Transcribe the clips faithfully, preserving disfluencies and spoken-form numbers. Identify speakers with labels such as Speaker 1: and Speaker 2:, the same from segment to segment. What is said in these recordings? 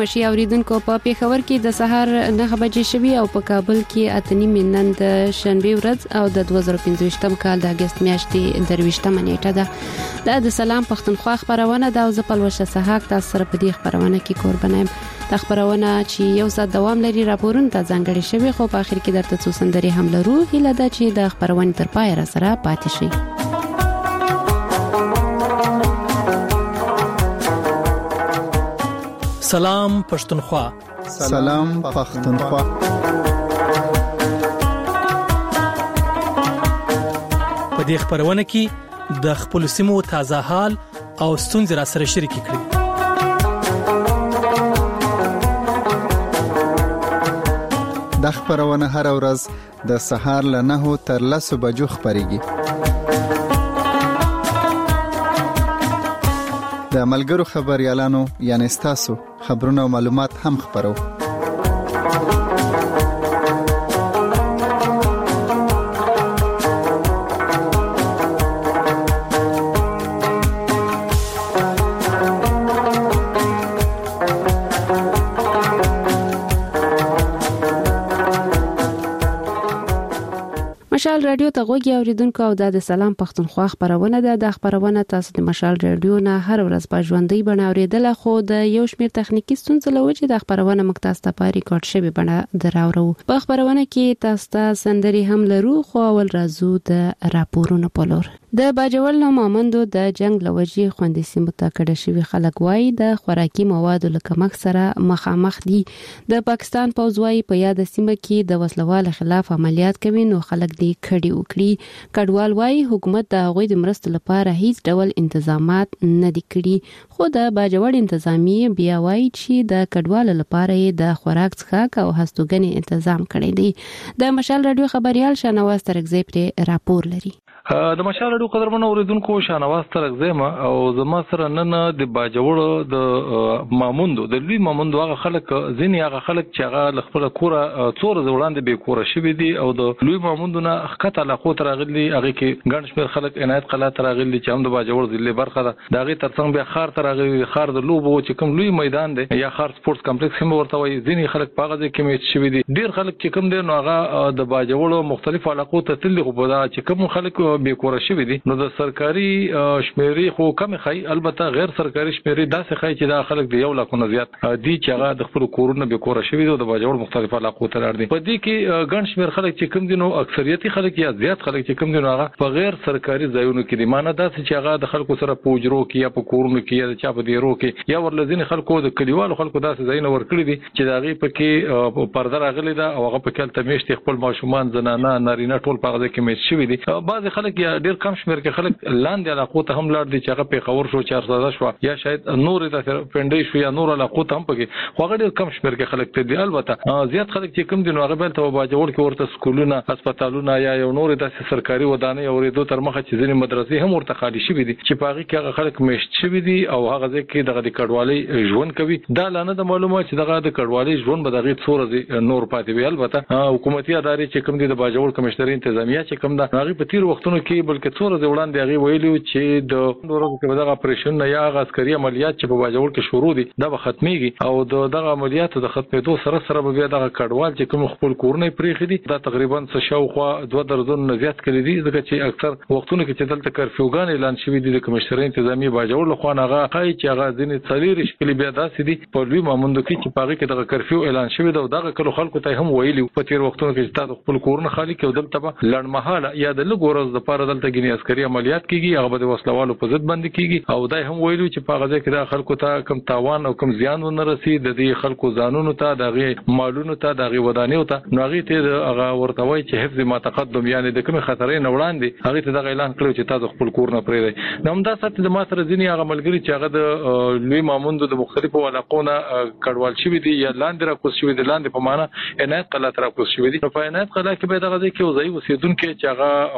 Speaker 1: راشي اوریدونکو په پیښور کې د سهار نهه بجې شوي او په کابل کې اته نیمې نن د شنبه ورځ او د دوه زره پنځه کال د اگست میاشتې درویشتمه نیټه ده. د سلام پښتونخوا خبرونه د اوس په لوشه سهاک تاسو سره په دې خبرونه کې قربانم. د خبرونه چې یو ساعت دوام لري راپورونه ته ځانګړي شوی خو په اخر کې درته څو سندري هم لرو. هیله ده چې د خبرونه تر پای را سره پاتې شئ.
Speaker 2: سلام پښتونخوا.
Speaker 3: سلام پښتونخوا.
Speaker 2: په دې خبرونه کې د خپل سیمو تازه حال او ستونزې را سره شریک کړئ.
Speaker 3: د خبرونه هر ورځ د سهار له نهو تر لسو بجو خبريږي. د ملګرو خبريالانو یعنی تاسو خبرونه او معلومات هم خبرو.
Speaker 1: مشال رادیو ته غوږی اوریدونکو او د سلام پښتونخوا خبرونه ده. د خبرونه تاسو د مشال رادیو نه هر ورځ په ژوندۍ بڼه اوریدل خو د یو شمېر تخنیکی ستونزې لوجه د خبرونه مکتاز ته په ریکارډ شوی بڼه دراورو. په خبرونه کې تاسو ته سندري هم لرو خو اول راځو د راپورونو په لور. د باجوړ نو مامندو د جنگ لوجي خوندې سیمه ته کډه شوی خلک وای د خوراکي موادو لکه مخ سره مخامخ دي. د پاکستان پوځوي په یاد سیمه کې د وسلوال خلاف عملیات کوي نو خلک دې کډي وکړي. کډوال وای حکومت د هغوی د مرستو لپاره هیڅ ډول تنظیمات نه دي کړی خو د باجوړ انتظامی بیا وای چې د کډوال لپاره د خوراک څخه او هستوګنې تنظیم کړی دی. د مشال رادیو خبريال شانواز ترغزی پر راپور لري.
Speaker 4: د مشال رادیو قدرمنو اوریدونکو شانواز ترغزی ما او زما سره نن د باجوړ د ماموندو د لوی ماموندو هغه خلک ځینی هغه خلک چې هغه خپل کوره څور زوړاندې به کوره شوی دي او د لوی ماموندو نه خطه لاخو ترغلی هغه کې ګڼ شمېر خلک عنایت قلا ترغلی چې هم د باجوړ ضلع برخه ده. دغه ترڅنګ به خار ترغلی خار د لوبو چې کوم لوی میدان دی یا خار سپورتس کمپلیکس هم ورته وي. ځینی خلک په هغه کې میچ شوی دي. ډیر خلک چې کوم دي نو هغه د باجوړ مختلف علاقو ته تل خو په دا چې کوم خلک به کوره شوی دي نو د سرکاري شمیرې خو کم خای البته غیر سرکاري شمیرې داسې خای چې دا خلک د یو لاکھ نه زیات دي چې هغه د خپل کورونه به کوره شوی دي د باجوړ مختلف علاقو ته لار دي. په دې کې ګڼ شمیر خلک چې کوم دي نو اکثریتي خلک یا زیات خلک چې کوم دي نو هغه په غیر سرکاري ځایونو کې دي. معنی دا چې هغه د خلکو سره پوجرو کې یا په کورونو کې یا د چا په دیرو کې یا ورلزین خلکو د کلیوالو خلکو داسې ځایونه ورکړي دي چې دا غي پکې پرده راغلي ده او هغه پکې تل میشت خپل ماشومان زنانه نارینه ټول په هغه کې میشت شوی دي. بعض خلک یا ډیر کم شمیر کې خلک لاندې علاقو ته هم لاړ دي چې هغه په خبر شو چار ساده شو یا شاید نور د پندې شو یا نور علاقو ته هم پکې خو هغه ډیر کم شمیر کې خلک ته دي. البته زیات خلک چې کوم دي نو هغه بل ته باجوړ کې ورته سکولونه هسپتالونه یا یو نور د سرکاري ودانۍ اوریدو تر مخه چې ځینې مدرسې هم ورته خالي شوی دي چې په هغه کې هغه خلک میشت شوی دي او هغه ځکه دغه د کډوالۍ ژوند کوي. دا لانه د معلومه چې دغه د کډوالۍ ژوند به دغه څورځي نور پاتې وي. البته حکومتي ادارې چې کوم دي د باجوړ کمشنري انتظامیه چې کوم ده هغه په تیر وختونو کې بلکې څورځي وړاندې هغه ویلو چې د ورځو کې دغه اپریشن یا عسکري عملیات چې په باجوړ کې شروع دي دا به ختميږي او دغه عملیاتو د ختمېدو سره سره به دغه کډوال چې کوم خپل کورونه پریخي دي دا تقریبا څه شاوخوا دوه درزون زیات کړي دي ځکه چې اکثر وختونو کې چې دلته کرفیوګان اعلان شوی دي د کمشنري انتظامی باجوړ له خوا هغه کوي چې هغه ځینې څلیر شکل بیا داسې دي په لوی ماموندو کې چې پاره کې دغه کرفیو اعلان شوی دی او دغه کلو خلکو ته هم ویلي په تیر وختونو کې چې تاسو خپل کورونه خالی کړئ دلته به لړمحاله یا د لګورز د پاره دلته کې عسکري عملیات کیږي هغه به وسلوالو په ضد باندې کیږي او دای هم ویلو چې په غزه کې د خلکو ته کم تاوان او کم زیان ونه رسي د دې خلکو ځانونو ته دغه مالونو ته دغه ودانیو ته نو هغه ته هغه ورته وای چې حفظ ما تقدم یعنی د کوم خطرې نه وړاندې هغه ته دغه اعلان کړو چې تاسو خپل کور نه پرې نو هم دا ست د ما سره ځینی هغه ملګری چې هغه د لوی ماموندو د مختلفو علاقونو کډوال شوی دي یا لاندې را کوس شوی دي لاندې په معنا عنایت قلا تر کوس شوی دي په عنایت قلا کې به دغه کې وځي وسیدونکو چې هغه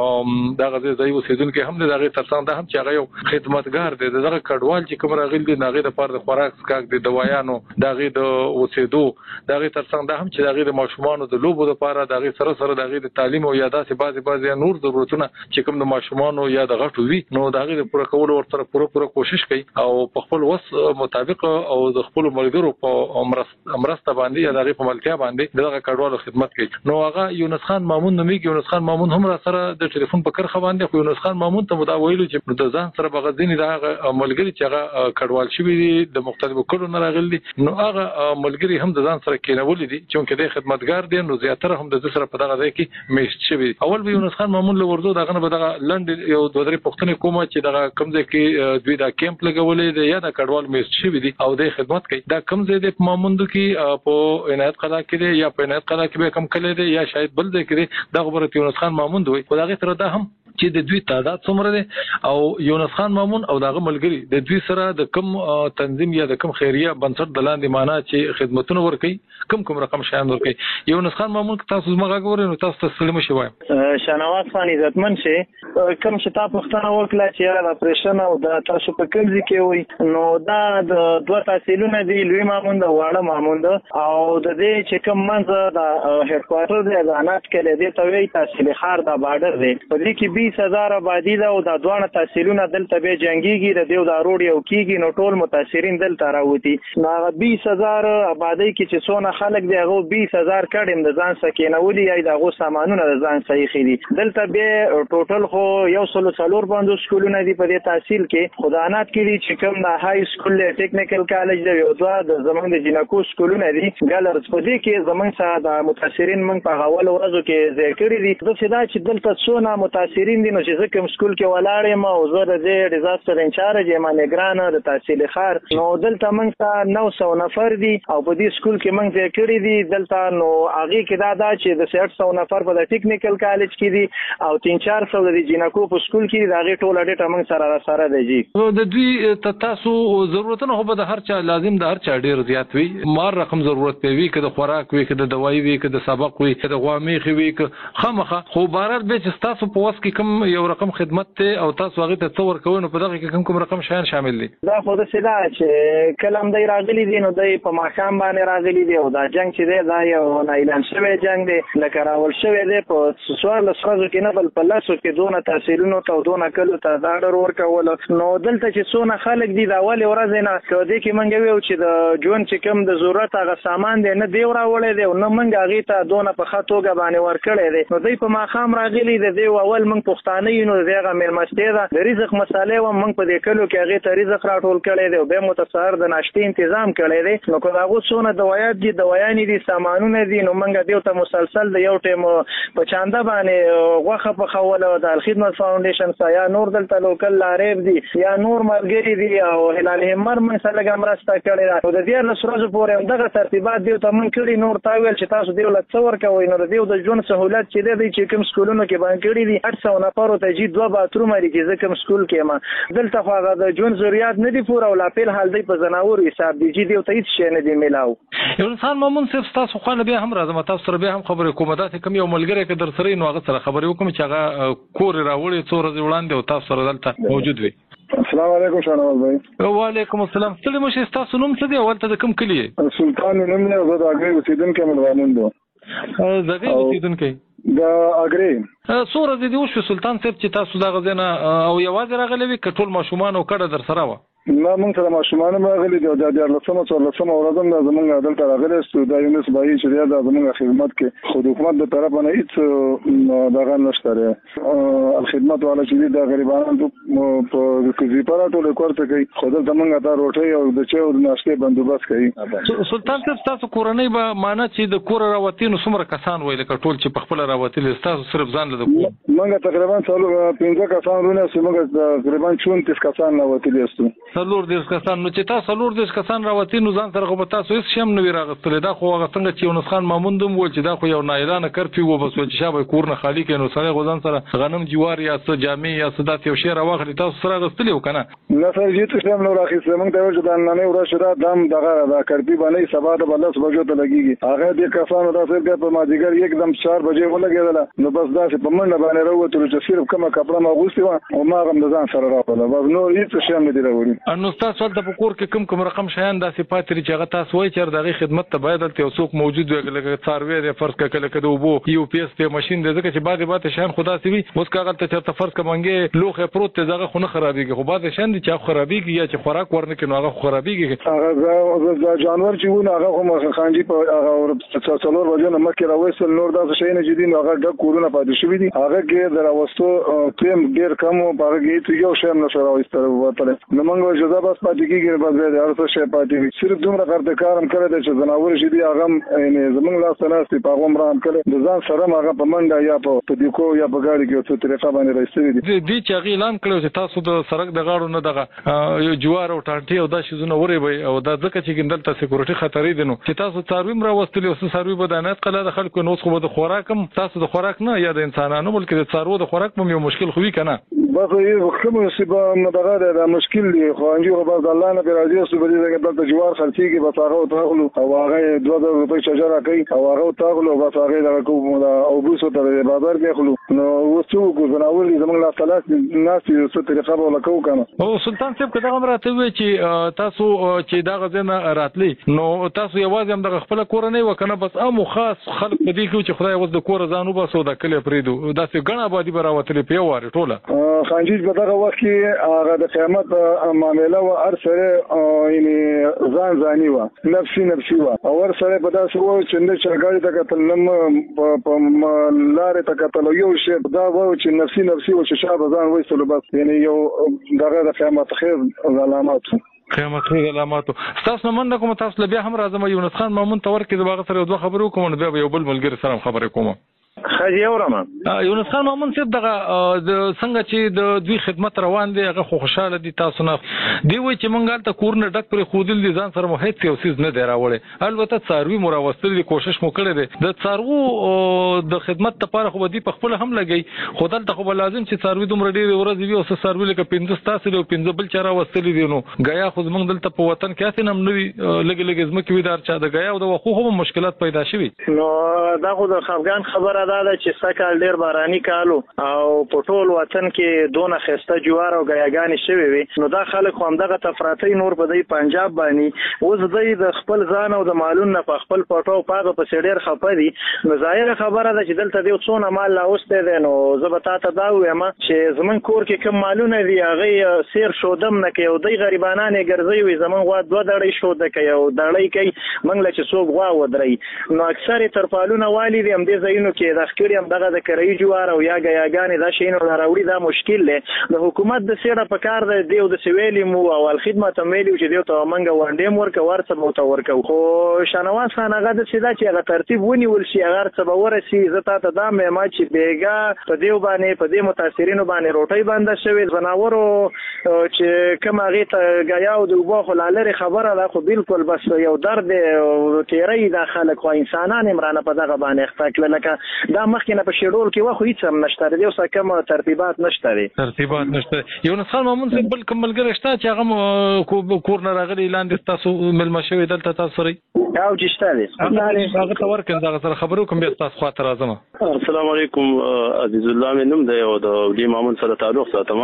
Speaker 4: دا غزه ځای اوسیدونکو هم د هغه ترڅنګ د هم چې هغه یو خدمتګار دی دغه کډوال چې کوم راغلي د هغه لپاره د خوراک سکاک د دوايانو دغه د اوسېدو دغه ترڅنګ د هم چې دغه د ماشومانو د لوبو لپاره دغه سره سره دغه د تعلیم او یاداسې بعضي بعضي نور ضرورتونه چې کوم د ماشومانو یا د غټو وی نو دغه د پوره کولو ورته پوره پوره کوشش کوي او په خپل وس مطابق او د خپل ملګرو په امرسته باندې یا دغه په ملتیا باندې دغه کډوالو خدمت کوي نو هغه یونس خان مامون نومي یونس خان مامون هم را سره د ټلیفون په کرخه باندې خو یونس خان مامون ته مدا ویلو چې د ځان سره بغځنی دغه ملګری چې هغه کډوال شوی دي د مختلفو کډو نه راغلي نو هغه ملګری هم د ځان سره کېنول دي چې د خدمتګار دي نو زیاتره هم د سره په دغه ځای کې میشت شوی اول به یونس خان مامون له ورزو دغه نه دغه لند یو دوه درې پښتنې کومه چې دغه کمزې کې دوی دا کیمپ لګولې دي یا د کډوال میشت شوی دي او د خدمت کوي دا کمزې د ماموندو کې په عنایت قضا کې دي یا په عنایت قضا کې به کم کړي دي یا شاید بل ځای کې دي د خبرت یونس خان مامون دوی په دغه سره دا هم چې د دوی تعداد څومره دي او یونس خان مامون او دغه ملګری د دوی سره د کم تنظیم یا د کم خیریه بنسټ د لاندې معنا چې خدمتونه ورکي کم کم رقم شان ورکي یونس خان مامون تاسو زموږ غوړې نو تاسو تسلیم شي وایم
Speaker 5: شنواز خان عزتمن شي کم چې تاسو پښتنه وکړه چې را پرېشن او د تاسو په کلځ کې وي نو دا د دوه تحصیلونه دي لوی مامون د واړه مامون او د دې چې کم منځ د هډ کوارټر د ځانات کې د توي تحصیل خار د بارډر دی په دې کې بیس هزار آبادی ده او د دوه تحصیلونه دلته به جنگيږي د دیو د روډ یو کیږي نو ټول متاثرین دلته راوتی نو بیس هزار آبادی کې چې څونه خلک دی هغه بیس هزار کډم د ځان سکینولي یا دغه سامانونه د ځان صحیح خېدي دلته به ټوټل خو یو سلو څلور باندې سکولونه دي په دې تحصیل کې خدانات کې دي چې کوم د های سکول ټیکنیکل کالج دی او دوه د زمونږ د جنکو سکولونه دي ګالرز په دې کې زمونږ سره د متاثرین من په اول ورځو کې ذکر دي د فدا چې دلته څونه متاثرین دي نو چې زه کوم سکول کې ولاړ یم او زه د دې ډیزاستر انچارج یم نگران د تحصیل خار نو دلته موږ ته نو سو نفر دي او په دې سکول کې موږ ذکر دي دلته نو هغه کې دا دا چې د شش سو نفر په د ټیکنیکل کالج کې دي او تین چار سو د جنکو په سکول کې دا غي ټول اډیټ موږ سره سره دی جی
Speaker 4: نو د دوی تاسو ضرورتونه خو به د هر چا لازم د هر چا ډیر زیات وي مار رقم ضرورت پی وي کده خوراک وي کده دوايي وي کده سبق وي کده غوامي وي خامخه خو بارات به چې تاسو په وس کې کوم یو رقم خدمت ته او تاسو هغه ته تصور کوئ نو په دغه کې کوم کوم رقم شایان شامل دي
Speaker 5: دا خو د سدا چې کلم دی راغلي دي نو دای په ماښام باندې راغلي دي او دا جنگ چې دی دا یو نه اعلان شوی جنگ دی لکه راول شوی دی په سوار لسخزو کې نه بل په لاسو کې دونه تحصیلونو ته دونه کلو ته دا ډر ورکول نو دلته چې څونه خلک دي دا اول ورځ نه کړي کې منګ ویو چې د جون چې کوم د ضرورت هغه سامان دی نه دی راولې دی نو منګ هغه ته دونه په خاطوګه باندې ورکړي دي نو دوی په ماښام راغلي دي اول منګ پښتانه یو نو دغه مېلمستیا ده د رزق مسالې و موږ په دې کلو کې هغه ته رزق راټول کړی دی او به متصور د ناشتې تنظیم کړی دی نو کله هغه څونه دوايات دي دوايان دي سامانونه دي نو موږ دیو ته مسلسل د یو ټیم په چاندا باندې غوخه په خوله د خدمت فاونډیشن سایا نور دلته لوکل لارېب دي یا نور مرګري دي او هلال همر من سره ګمرسته کړی دا د دې له سروز پورې دغه ترتیبات دیو ته موږ کړی نور تاویل چې تاسو دیو له څور کوي نو دیو د جون سہولت چې دی چې کوم سکولونو کې باندې کړی دي اټ سو نفر ته جی دوه باتروم لري چې زکم سکول کې ما دلته خو هغه د جون ضرورت نه دي پوره او لا پیل حال دی په زناور حساب دی جی دی او ته هیڅ شي نه دی ملاو
Speaker 4: یو انسان مامون صرف تاسو خو نه به هم راځم تاسو سره به هم خبرې کوم دا چې کوم یو ملګری کې در سره نو هغه سره خبرې وکم چې هغه کور راوړي څو ورځې وړاندې او تاسو سره دلته موجود وي
Speaker 6: السلام علیکم شانواز بھائی
Speaker 4: وعلیکم السلام ستړي مشه تاسو نوم څه دی اول ته کوم کلی
Speaker 6: سلطان نوم نه زه د اګری اوسیدونکو ملوانون دو
Speaker 4: زګي اوسیدونکو
Speaker 6: د اګری
Speaker 4: سور دې دی وشو سلطان صاحب چې تاسو دا غزنه او یوازې راغلي وي کټول ماشومان او کډه در سره و
Speaker 6: ما مونږ سره ماشومان راغلي دي د د لسمه څو لسمه ورځم د زمونږ دلته راغلي ستو د یونس بای چې د زمونږ خدمت کې خود حکومت د طرف نه هیڅ دغه نشته الخدمت والا چې د غریبانو په کوزیپارا ټول کوړه کوي خود زمونږ دا روټي او د چا د ناشته بندوبست کوي
Speaker 4: سلطان صاحب تاسو کورنۍ به معنا چې د کور راوتینو څومره کسان ویل کټول چې په خپل راوتل تاسو صرف ځان له
Speaker 6: مونږ تقریبا څلور پنځه کسان رونه سمګه تقریبا چونتیس کسان راوتل یستو
Speaker 4: څلور دیرش کسان نو چې تاسو څلور دیرش کسان راوتی نو ځان سره خو به تاسو هیڅ شم نه وي راغستلی دا خو هغه څنګه چې یونس خان مامون دوم وویل چې دا خو یو نااعلانه کرفیو و بس چې شابه کور نه خالي کړي نو سړی خو ځان سره غنم جوار یا څه جامې یا څه داسې یو شی راواخلي تاسو سره راغستلی و که نه
Speaker 6: نه سر هېڅ شی هم نه راخیستی موږ ته ویل چې دا نننۍ ورځ چې دا دم دغه دا کرفي به نه وي سبا ته به لس بجو ته لګېږي هغه دې کسانو داسې بیا په مازدیګر یکدم چار بجې ولګېدله نو بس داسې په منډه باندې راووتلو چې صرف کومه کپړه مې اغوستې وه او ما هغه هم د ځان سره راوړله بس نور هېڅ شی هم نه دي راوړي
Speaker 4: نو ستاسو هلته په کور کې کوم کوم رقم شیان داسې پاتې دي چې هغه تاسو وایي چې د هغې خدمت ته باید هلته یو څوک موجود وي لکه څاروی دی فرض کړه لکه د اوبو یو پی ایس دی ماشین دی ځکه چې بعضې بعضې شیان خو داسې وي اوس که هغلته چېرته فرض کړه منګې لوښی پروت دی هغه خو نه خرابېږي خو بعضې شیان دي چې هغه خرابېږي یا چې خوراک ورنه کړي نو هغه خو خرابېږي
Speaker 6: هغه جانور چې وو نو هغه خو خانجي په هغه څلور بجو نه مخکې راویستل نور داسې شیونه چې دي نو هغه ډک کورونه پاتې شوي دي هغه کې د راوستو ټیم ډېر کم و په هغه کې یو شی هم نه شو راویستلی وتلی نو موږ ویل چې دا بس پاتې کېږي بس بیا د هر څه شی پاتې وي صرف دومره کارتکار هم کړی دی چې ځناور چې دي هغه هم یعنې زموږ لاسته ناست دي په هغه هم را هم کړی د ځان سره هم هغه په منډه یا په دیکو یا په ګاډي کې یو څه طریقه باندې رایستلي دي
Speaker 4: دې چې هغې اعلان کړی چې تاسو د سړک د غاړو نه دغه یو جوار او ټانټې او دا شیزونه وریبئ او دا ځکه چې دلته سکیورټي خطرې دي نو چې تاسو څاروي هم راوستلي او څه څاروي به د عنایت قلعه د خلکو نو اوس خو به د خوراک هم تاسو د خوراک نه یا د انسانانو بلکې د څاروو د خوراک هم یو مشکل خو وي که نه
Speaker 6: بس کوم څه به دغه دی دا مشکل دی خو انجو خو بس د الله نه پرې راضي اوسو په دې ځای کې دلته جوار خرڅېږي بس هغه ورته اخلو او هغه دوه زره روپۍ شجره کوي او هغه ورته اخلو بس هغې دغه کوو اوبوسو ته د بازار کې اخلو نو اوس څه وکړو ځناور دي زموږ لاسته لاس ناست دي څه طریقه به وله کوو که نه
Speaker 4: او سلطان صاحب که دغه هم راته ووایي چې تاسو چې دغه ځای نه راتلئ نو تاسو یوازې هم دغه خپله کورنۍ وه که نه بس عام خاص خلک په دې کې چې خدای اوس د کوره ځان وباسو دا کلی پرېږدو داسې ګڼه آبادي به راوتلې په یو وارې ټوله
Speaker 6: خانجیج په دغه وخت کې هغه د قیامت معامله وه هر سړی یعنې ځان ځاني وه نفسي نفسي وه او هر سړی په داسې وه چې نه چرګاړي ته کتل نه په لارې ته کتل او یو شی دا وه چې نفسي نفسي وه چې شا به ځان وایستلو بس یعنې یو دغه د قیامت خیر علامات وو
Speaker 4: قیامت خیر علاماتو ستاسو نه مننه کوم تاسو له بیا هم راځم یونس خان مامون ته ورکړي زه به هغه سره یو دوه خبرې وکړم نو بیا به یو بل ملګري سره هم خبرې کوم
Speaker 5: خاجي اورم
Speaker 4: یونس خان مامون صاحب دغه څنګه چې د دوی خدمت روان دی هغه خو خوشاله دي تاسو نه دی وایي چې موږ هلته کورونه ډک پرې ښودل دي ځان سره مو هېڅ یو څیز نه دی راوړی البته څاروي مو راوستلي دي کوشش مو کړی دی د څاروو د خدمت لپاره خو به دوی پخپله هم لګوي خو دلته خو به لازم چې څاروي دومره ډېرې ورځې وي او څه څاروي لکه پنځه ستاسې دي او پنځه بل چا راوستلي دي نو ګیا خو زموږ دلته په وطن کې هسې هم نه وي لږې لږې ځمکې وي د هر چا د ګیا او د وښو خو هم مشکلات پیدا شوي
Speaker 5: نو دا خو د خفګان خبره دا ده چې سږ کال ډېر باراني کال او په ټول وطن کې دونه ښایسته جوار او ګیاګانې شوې وي نو دا خلک خو همدغه تفراطۍ نور په دی پنجاب باندې اوس دوی د خپل ځان او د مالونو نه په خپل پټو په هغه پسې ډېر خفه دي نو ظاهره خبره ده چې دلته دوی څونه مال راوستی دی نو زه به تا ته دا ووایم چې زموږ کور کې کوم مالونه دي هغې سیر شودم نه کوي او دوی غریبانان یې ګرځوي وي زموږ غوا دوه دړۍ شوده کوي او دړۍ کوي موږ له چې څوک غوا ودروي نو اکثر یې ترپالونه والي دي همدې ځایونو کې د ښکړي همدغه د کرایي جوار او یا ګیاګانې دا شیونه راوړي دا مشکل دی د حکومت د سیړه په کار دی دیو داسې ویلي مو اول خدمت هم ویلي و چې دیو ته موږ ونډې هم ورکوو هر څه به ورته ورکوو خو شاهنواز خان هغه داسې ده چې هغه ترتیب ونیول شي هغه هر څه به ورسي زه تا ته دا هم وایم چې بېګا په دیو باندې په دې متاثرینو باندې روټۍ بنده شوې ځناورو چې کوم هغې ته ګیا او د اوبو خو لا لرې خبره ده خو بالکل بس یو درد دی تېری دا خلک خو انسانان هم رانه په دغه باندې اخته کړه لکه دا مخکې نه په شیډول کې وه خو هېڅ هم نشته دی اوس کوم ترتیبات نشته دی
Speaker 4: ترتیبات نشته یونس خان مامون صاحب بل کوم ملګری شته چې هغه کور نه راغلی لاندې ستاسو مېلمه شوی دلته تاسو سره
Speaker 5: او چې شته دی
Speaker 4: هغه ته ورکړم دغه سره خبرې وکړم بیا ستاسو خوا ته راځم
Speaker 7: السلام علیکم عزیز الله مې نوم دی او د لوی مامون سره تعلق ساتم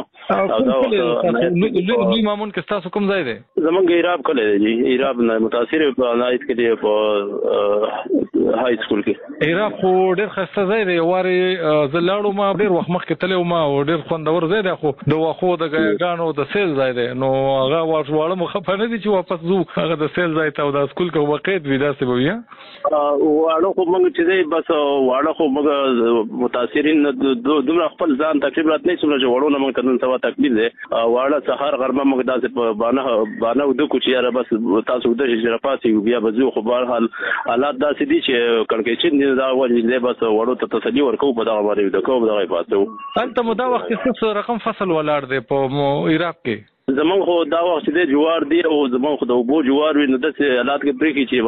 Speaker 4: لوی مامون کې ستاسو کوم ځای دی
Speaker 7: زمونږ ایراب کلی دی جی ایراب نه متاثر په عنایت کې دی په های سکول کې
Speaker 4: ایراب خو ډېر ښایسته ځای دی یو وارې زه لاړم ما ډېر وخت مخکې تللی وم او ډېر خوندور ځای دی خو د واښو د ګیاګانو د سیل ځای دی نو هغه واړه مو خفه نه دي چې واپس ځو هغه د سیل ځای ته او د سکول کې به قید وي داسې به وي
Speaker 7: واړه خو موږ چې دی بس واړه خو موږ متاثرین دومره خپل ځان تکلیف رات نه څومره چې وړو نه موږ ته نن سبا تکلیف دی واړه سهار غرمه موږ داسې په بانه بانه وده کو چې یاره بس تاسو وده شئ چې راپاسې بیا به ځو خو بهرحال حالات داسې دي چې کړکېچن دي دا ولې دی بس وړو ته تسلي ورکوو په دغه باندې ویده کوو په دغه یې پاسو
Speaker 4: هلته مو دا وخت کې څه رقم فصل ولاړ دی په ایراب کې
Speaker 7: زمون خو دا وخت د جوار دی او زمون خو د وبو جوار وي نو د حالات کې پرې کې چې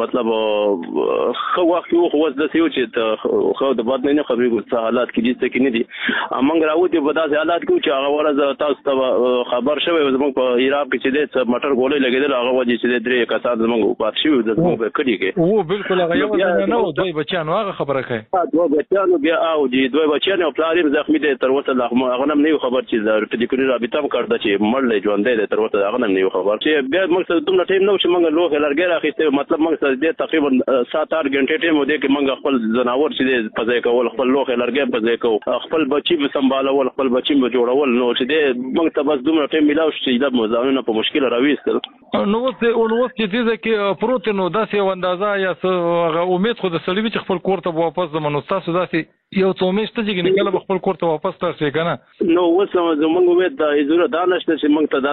Speaker 7: مطلب خو وخت یو خو د سیو چې خو د باد نه خبرې ګو حالات کې دي چې نه دي امنګ راوته په داسې حالات کې چې هغه ورځ تاسو ته خبر شوی زمون په عراق کې چې د مټر ګولې لګیدل هغه وجه چې درې کسان زمون په شوی د زمون په کډی کې
Speaker 4: او بالکل هغه یو نه و دوی بچیان هغه خبره کوي
Speaker 7: دوه بچیان بیا او دي دوه بچیان او پلاریم زخمی دي تر وته هغه هم نه خبر چې د ټلیفوني رابطه هم کړده چې مړ ژوند دی تر وته هغه هم نه خبر چې بیا موږ ته دومره ټیم نو چې موږ لوخ لرګي راخېسته مطلب موږ ته د تقریبا سات آټ غنټې ټیم ودی کې موږ خپل زناور چې په ځای کول خپل لوخ لرګي په ځای کول خپل بچي به سمبالول خپل بچي به جوړول نو چې د موږ ته بس دومره ټیم ملاو چې د مزاحمینو په مشکل راويستل
Speaker 4: نو وڅ او نو وڅ چې دې کې پروت نو داسې اندازه یا هغه امید خو د سړي چې خپل کور ته واپس زمونږ تاسو داسې یو څو میاشتې چې نه کله خپل کور ته واپس ترسي کنه
Speaker 7: نو وڅ زمونږ امید د ایزوره دانش چې موږ ته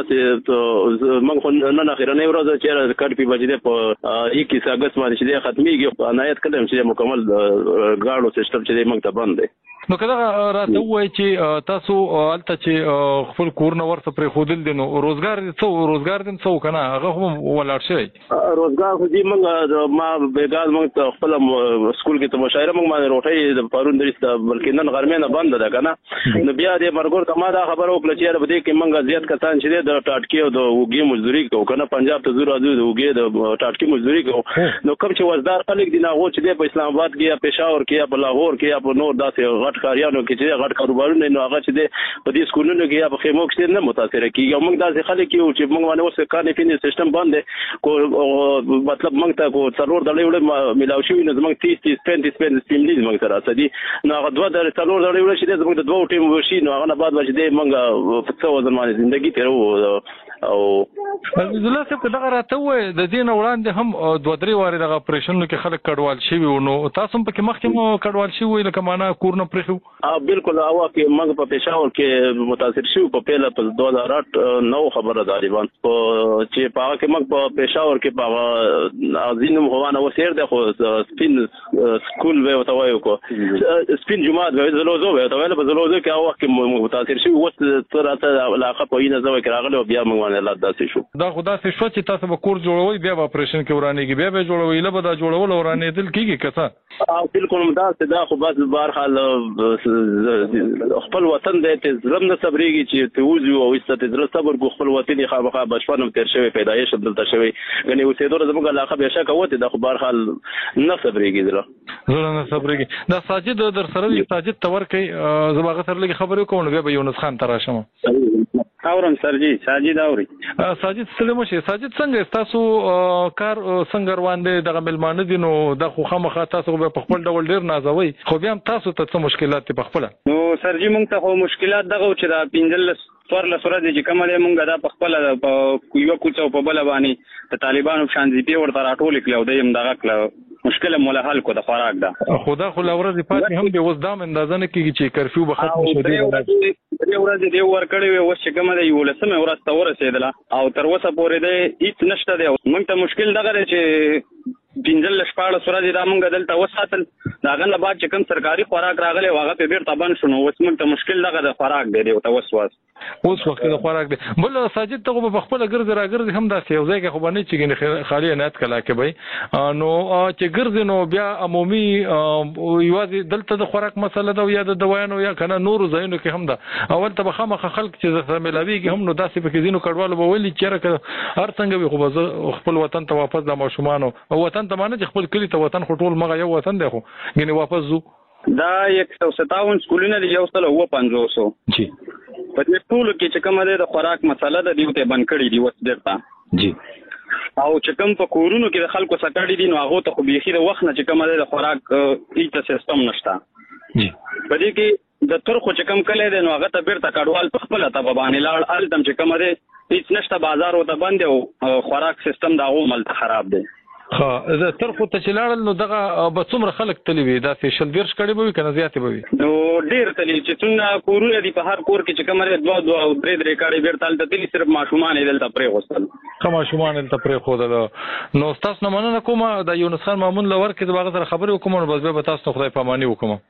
Speaker 7: داسې موږ خو نن اخیرنه ورځ چې کډ پی بجې په یکیس اگست باندې چې ختميږي عنایت کړم چې مکمل غاړو سیستم چې موږ ته بند دی
Speaker 4: نو کله راته وای چې تاسو الته چې خپل کور نو ورته پر خودل دي نو روزګار دي څو روزګار دي څو کنه هغه هم ولاړ شي
Speaker 7: روزګار خو دې موږ ما بیګال موږ خپل سکول کې ته مشاعره موږ باندې روټي د پرون درسته بلکې نن غرمه نه بند ده کنه نو بیا دې مرګور کما دا خبر او کله چې بده کې موږ زیات کسان چې د ټاټکی او د وګي مزدوري کو کنه پنجاب ته زور راځي د وګي د ټاټکی مزدوري کو نو کوم چې وزدار خلک دي نه هو چې په اسلام آباد کې یا پېښور کې یا په لاهور کې یا په نور داسې غټ کاریانو کې چې غټ کاروبارونه نو هغه چې په دې سکولونو کې یا په خیمو کې نه متاثر کیږي موږ داسې خلک یو چې موږ باندې اوس کارنی فیني سیستم باندې کو مطلب موږ ته کو څلور ډلې وړ ملاوي شوی نه موږ تیس تیس پنځه پنځه ټیم دي موږ سره سدي نو هغه دوه ډلې څلور ډلې وړ چې موږ د دوه ټیم وشي نو هغه نه بعد چې دې موږ په څو ځل باندې ژوندۍ تیرو او
Speaker 4: زله څه په دغه راته وای د دین وړاندې هم دوه درې واره دغه اپریشنونو کې خلک کډوال شي نو تاسو په کې مخکې مو کډوال شي وای لکه معنا کور نه پرخو
Speaker 7: اه بالکل او کې موږ په پېښور کې متاثر شو په پیله په دوه هزار آټ نو خبره طالبان په چې په کې موږ په پېښور کې په ازینم هوانه وسیر د خو سپین سکول به وتاوي کو سپین جمعه به زلوزو به وتاوي په زلوزو کې او کې متاثر شو وس تراته علاقه په اینه زو کې راغله بیا موږ باندې الله داسې شو
Speaker 4: دا خدا سي شو چې تاسو به کور جوړوي بیا به اپریشن کې ورانېږي بیا به جوړوي له به دا جوړول ورانې دل کېږي کسا
Speaker 7: او بالکل مدار دا خو بس بهر حال خپل وطن د زرم نه صبرېږي چې ته وځو او است ته صبر کو خپل وطن یې خامخا بچپن تیر شوی پیدایش دلته شوی غني اوسېدو زموږ علاقه به شکه وته د خو بهر حال نه صبرېږي زره
Speaker 4: زره نه صبرېږي دا ساجد در سره ساجد تور کوي زباغه سره لګي خبرې کوم نو به یونس خان تراشم
Speaker 8: اورم سرجی ساجد اوري
Speaker 4: ساجد سلام شه ساجد څنګه تاسو کار څنګه روان دي دغه ملمانه دي نو د خو خامخا تاسو په خپل ډول ډیر نازوي خو بیا هم تاسو ته څه مشکلات په خپل
Speaker 8: نو سرجی مونږ ته خو مشکلات دغه چې دا پنځل څوار لسره دي چې کومه مونږ دا په خپل په یو کوڅه په بل باندې د طالبانو شانزي ورته راټول کړو د یم دغه کړو مشکل مولا حل کو د خوراک ده
Speaker 4: خدا خو لورځ پاتې هم به وځدام اندازه نه کیږي چې کرفیو به ختم شي دی
Speaker 8: درې ورځې دی ور کړی وي اوس چې کومه دی ولسمه ورسته ورسېدله او تر اوسه پورې دی هیڅ نشته دی موږ ته مشکل دغه دی چې پنځل شپاړه سره دی دا موږ دلته وساتل داغه نه بعد چې کوم سرکاري خوراک راغلی هغه په بیرته بند شو نو اوس موږ ته مشکل دغه د خوراک دی او توسواس
Speaker 4: اوس وخت د خوراک دی بل ساجد ته په خپل ګرځ راګرځ هم داسې یو ځای کې خو باندې چې خالی عنایت کلا کې به نو چې ګرځ نو بیا عمومي یوازې دلته د خوراک مسله ده یا د دوايانو یا کنه نور ځایونو کې هم ده اول ته بخمه خلک چې زه ملاویږي هم نو داسې په کې زینو کډوالو به ولي چیرې هر څنګه به خو خپل وطن ته واپس د ماشومان او وطن ته باندې خپل کلی ته وطن خټول مغه یو وطن دی خو غني واپس زو
Speaker 8: دا یک سو ستاون سکولونه دی یو سل او پنځوس
Speaker 4: جی
Speaker 8: په دې ټول کې چې کومه ده د خوراک مسله ده دیوته بند کړی دی وس درته
Speaker 4: جی
Speaker 8: او چې کوم په کورونو کې د خلکو سکړی دي نو هغه ته خو بيخي د وخت نه چې کومه ده د خوراک هیڅ سیستم نشته
Speaker 4: جی
Speaker 8: په دې کې د ترخو چې کوم کله ده نو هغه ته بیرته کډوال په خپل ته باندې لاړ الدم چې کومه ده هیڅ نشته بازار او ته بند او خوراک سیستم دا او مل خراب دی
Speaker 4: ها زه تر خو ته چلاړل نو دغه به څومره خلک تلی وي دا شل ډیر شکړې به کنه زیاتې به وي
Speaker 8: نو ډیر تلی چې څنګه کورونه دي په هر کور کې چې کومه دوه دوه او درې درې کاړي بیرته تل تلی صرف ماشومان یې دلته پرې غوستل
Speaker 4: کوم ماشومان دلته پرې خودل نو تاسو نه مننه کومه د یونس خان مامون لور کې دغه سره خبرې وکوم نو بس به تاسو خدای پاماني وکوم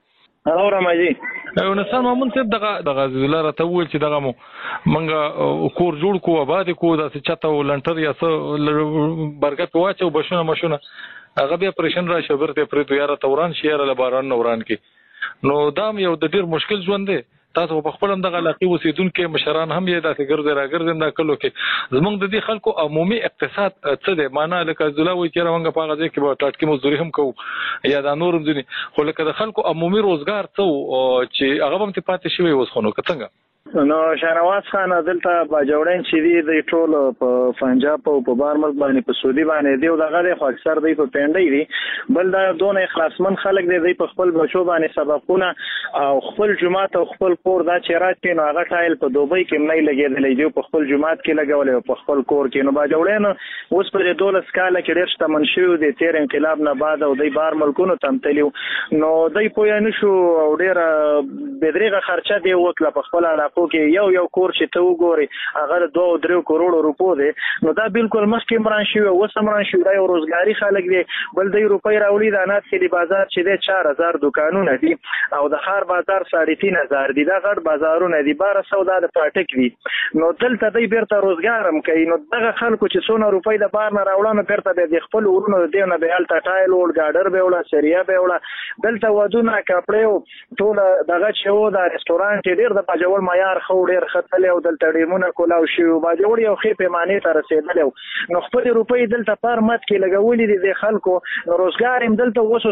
Speaker 5: اورم ماجي
Speaker 4: یو نسان مامون صاحب دغه دغه زله راته ویل چې دغه مو منګه کور جوړ کو آباد کو داسې چته ولنټر یا څه برګه واچو بشونه مشونه هغه بیا پرېشن را شوبر ته پرې یاره توران شهر له باران نوران کې نو دام یو د ډیر مشکل ژوند دی تاسو په خپل هم دغه علاقې اوسیدونکو مشران هم یې داسې ګرځي راګرځي دا کلو کې زمونږ د دې خلکو عمومي اقتصاد څه دی معنا لکه زله وي چې راونګه په غځي کې به ټاټکی مزدوري هم کوو یا دا نور ځنی خو لکه د خلکو عمومي روزګار څه چې هغه هم ته پاتې شوی اوس خو نو څنګه
Speaker 5: نو شهنواز خان دلته باجوړین چې دی د ټول په پنجاب او په بار ملک باندې په سعودي باندې دی او دغه خو اکثر دی په پینډي دی بل دا دونه اخلاصمن خلک دی په خپل بچو باندې سبقونه او خپل جماعت او خپل کور دا چې راځي نو هغه ټایل په دوبۍ کې نه لګیدلې دی په خپل جماعت کې لګولې او په خپل کور کې نو باجوړین اوس په دولس کاله کې ډېر شتمن شوی دی تیر انقلاب نه بعد او دی بار ملکونو تمتلیو نو دی پوی نه شو او ډېر بدريغه خرچه دی وکړه په خپل علاقو کې یو یو کور چې ته وګوري هغه دوه او درې کروڑ روپو دی نو دا بالکل مخکې مران شي او سمران شي دا یو روزګاری خلک دی بل د روپۍ راولي د انات کې بازار چې دی چار هزار دکانونه دي او د خار بازار ساړه تین هزار دي دا غټ بازارونه دي بار سودا د پټک دي نو دلته دی بیرته روزګار هم کوي نو دغه خلکو چې څونه روپۍ د بار نه راوړنه بیرته د خپل ورونو دی نه به الټا ټایل او ګاډر به ولا سریه به ولا دلته ودونه کپړې ټول دغه چې و د ریسټورانټ ډیر د پاجول معیار خو ډیر خطلې او دلته ډیمونه کولاو شي او باجوړ یو خې پیمانه ته رسیدل نو خپل روپۍ دلته پر مت کې لګولې دي د خلکو نو روزګار هم دلته وسو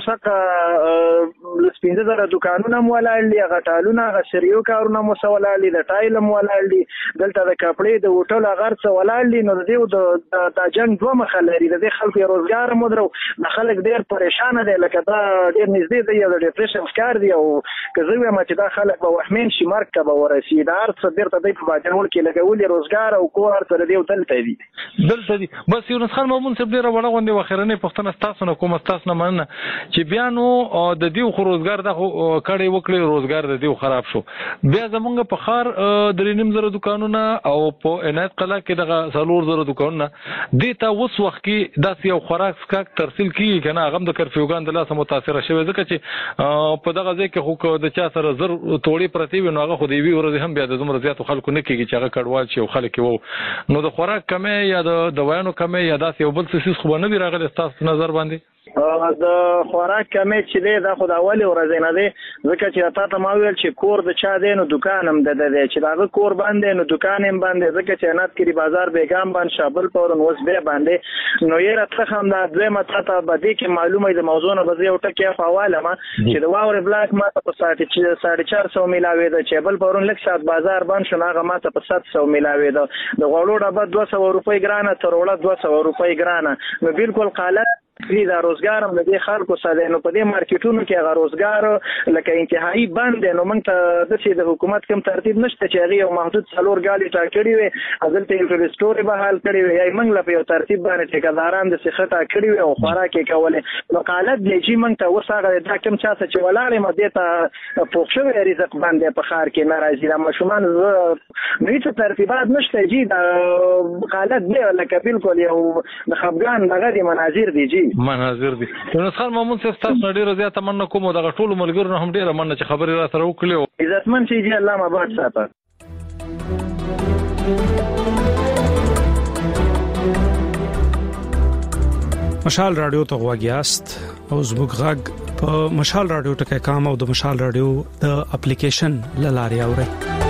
Speaker 5: سکه لسپینځه زره دکانونه مولاړ دي غټالونه غسریو کارونه مسولاړ دي د ټایل مولاړ دي دلته د کپړې د هوټل غرڅ ولاړ دي نو د د جنگ دوه مخ لري د خلکو روزګار مودرو د خلک ډیر پریشان دي لکه دا ډیر نږدې دی د ډیپریشن ښکار دی او که زه وایم چې دا خلک به وحمین شي مرګ ته به ورسي دا ارڅ بیرته د په باجنول کې لګولې روزګار او کور سره دی دلته دي
Speaker 4: دلته دي بس یو نسخه مامون څه ډیره وړه غونډه وخرنه پښتنه تاسو نه کوم تاسو نه مننه چې بیا نو د دې خو روزګار د کړي وکړي روزګار د دې خراب شو بیا زمونږ په خار درې نیم زره دکانونه او په عنایت قلا کې دغه څلور زره دکانونه دې ته اوس وخت کې داس یو خوراک سکاک ترسیل کیږي کنه هغه د کرفیوګان د لاسه متاثر شوی ځکه چې په دغه ځای کې خو د چا سره زر توړي پرتی وي نو هغه خو دی وی ورځ هم بیا د زمره زیات خلکو نه کیږي چې هغه کډوال شي او خلک وو نو د خوراک کمې یا د دوايانو کمې یا داس یو بل څه خو نه وی راغلی تاسو نظر باندې
Speaker 5: د خوراک کمې چې دی دا خو د اولي ورځې نه دی ځکه چې تاسو ما ویل چې کور د چا دی نو دکان هم د دی چې دا کور باندې نو دکان هم باندې ځکه چې انات کې بازار بیګام باندې شابل پورن وس به باندې نو یې راته هم دا دوی ماته ته بده کې معلومه د موضوع نه بځي او ټکي حواله ما چې د واور بلاک ما په ساړه چار سو ملاوي د چبل پورن لک سات بازار باندې شنو هغه ماته په سات سو ملاوي د غوړو ډبه دوه سوه روپۍ ګرانه تر وړه دوه سوه روپۍ ګرانه نو بالکل قالت فری دا روزګار هم د دې خلکو سره نو په دې مارکیټونو کې هغه روزګار لکه انتهایی بند نو موږ ته د چې د حکومت کوم ترتیب نشته چې هغه یو محدود څلور ګاډي ټاکړي وي ازلته یو ریسټوري به حل کړی وي یا موږ له یو ترتیب باندې ټیکداران د صحت ټاکړي وي او خوراک یې کوله نو قالت دی چې موږ ته وساغه دا کوم چا چې ولاړې مده ته پوښښوي رزق باندې په خار کې ناراضي د مشومان نه هیڅ ترتیبات نشته جی دا قالت دی لکه بالکل یو د خفګان دغه دی مناظر دی جی
Speaker 4: مناظر دي نو خان مامون صاحب تاسو ډیره زیاته مننه کوم دغه ټول ملګرو هم ډیره مننه چې خبري را سره وکړو
Speaker 5: عزتمن شي جی الله مبارک ساته
Speaker 9: مشال رادیو ته غواګیاست او زموږ غږ په مشال رادیو ټکي کام او د مشال رادیو د اپلیکیشن لاري اوري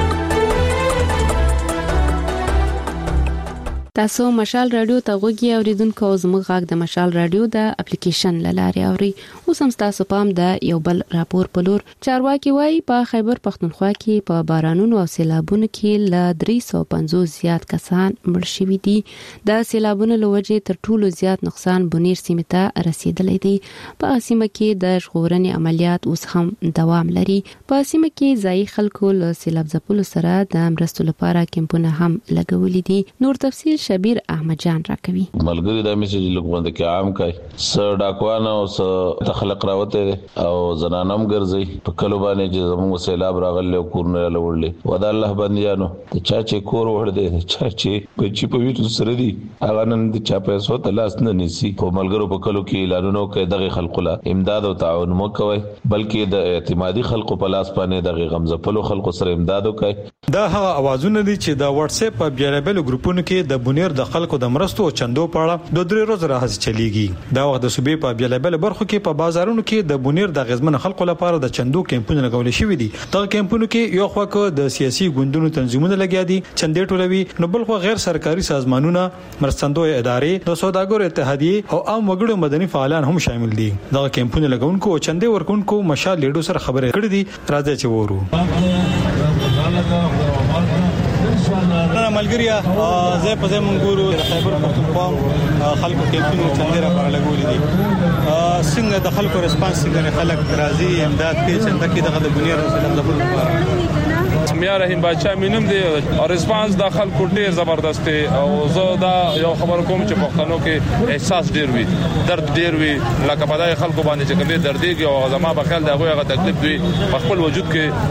Speaker 1: تاسو مشال رادیو ته غوږی اوریدونکو زموږ غږ د مشال رادیو د اپلیکیشن لاري اوري اوس هم تاسو پام د یو بل راپور په لور چارواکي وای په خیبر پختونخوا کې په بارانونو او سیلابونو کې ل درې سوه پنځوس زیات کسان مړ شوي دي د سیلابونو لوجې تر ټولو زیات نقصان بونیر سیمه ته رسیدلې دي په سیمه کې د ژغورنې عملیات اوس هم دوام لري په سیمه کې ځای خلکو له سیلاب ځپلو سره د مرستو لپاره کمپونه هم لګولې دي نور تفصیل شبیر احمد جان راکوي.
Speaker 10: ملګری دا میسج لګوند کې عام کای س ډاکوانه او س تخلق راوته او زنانم ګرځي په کلو باندې چې زموږ سیلاب راغله او کورنه لوړلې ودا الله بنديانو ته چا چې کور وړ دې چا چې په چی په ویټو سره دي هغه نن د چا پیسو ته لاس نه نسی په ملګرو په کلو کې اعلانونو کې دغه خلکو لا امداد او تعاون مو کوي بلکې د اعتمادي خلکو په لاس باندې دغه غمزپلو خلکو سره امداد وکړي.
Speaker 11: دا هغه اوازونه دي چې د واتس اپ په بیلابل ګروپونو کې د بونیر د خلکو د مرستو او چندو په اړه د درې ورځې راځي چلیږي. دا وخت د صوبې په بیلابل برخو کې په بازارونو کې د بونیر د غزمن خلکو لپاره د چندو کمپونه لګول شوې دي. دغه کمپونو کې یو خو د سیاسي ګوندونو تنظیمونه لګیا دي چندې ټولوي نو بل خو غیر سرکاري سازمانونه مرستندوی ادارې د سوداګرو اتحادیه او عام وګړو مدني فعالان هم شامل دي. دغه کمپونه لګونکو او چندې ورکونکو مشال لیډو سره خبرې کړې دي. راځي چې وورو ملګریا زه په زمون ګورو د خیبر پختونخوا خلکو کمپونو چندې را پر لګولې دي. څنګه د خلکو ریسپانس څنګه خلک راضي امداد کوي څنګه کې دغه د بنیر سلام د
Speaker 12: میا رحیم بادشاہ مینم دی او ریسپانس د خلکو ډیر زبردست دی او زه دا یو خبر کوم چې پښتنو کې احساس ډیر وي درد ډیر وي لکه په دای خلکو باندې چې کوم درد دی او زما په خیال دا غوغه تکلیف دی په خپل وجود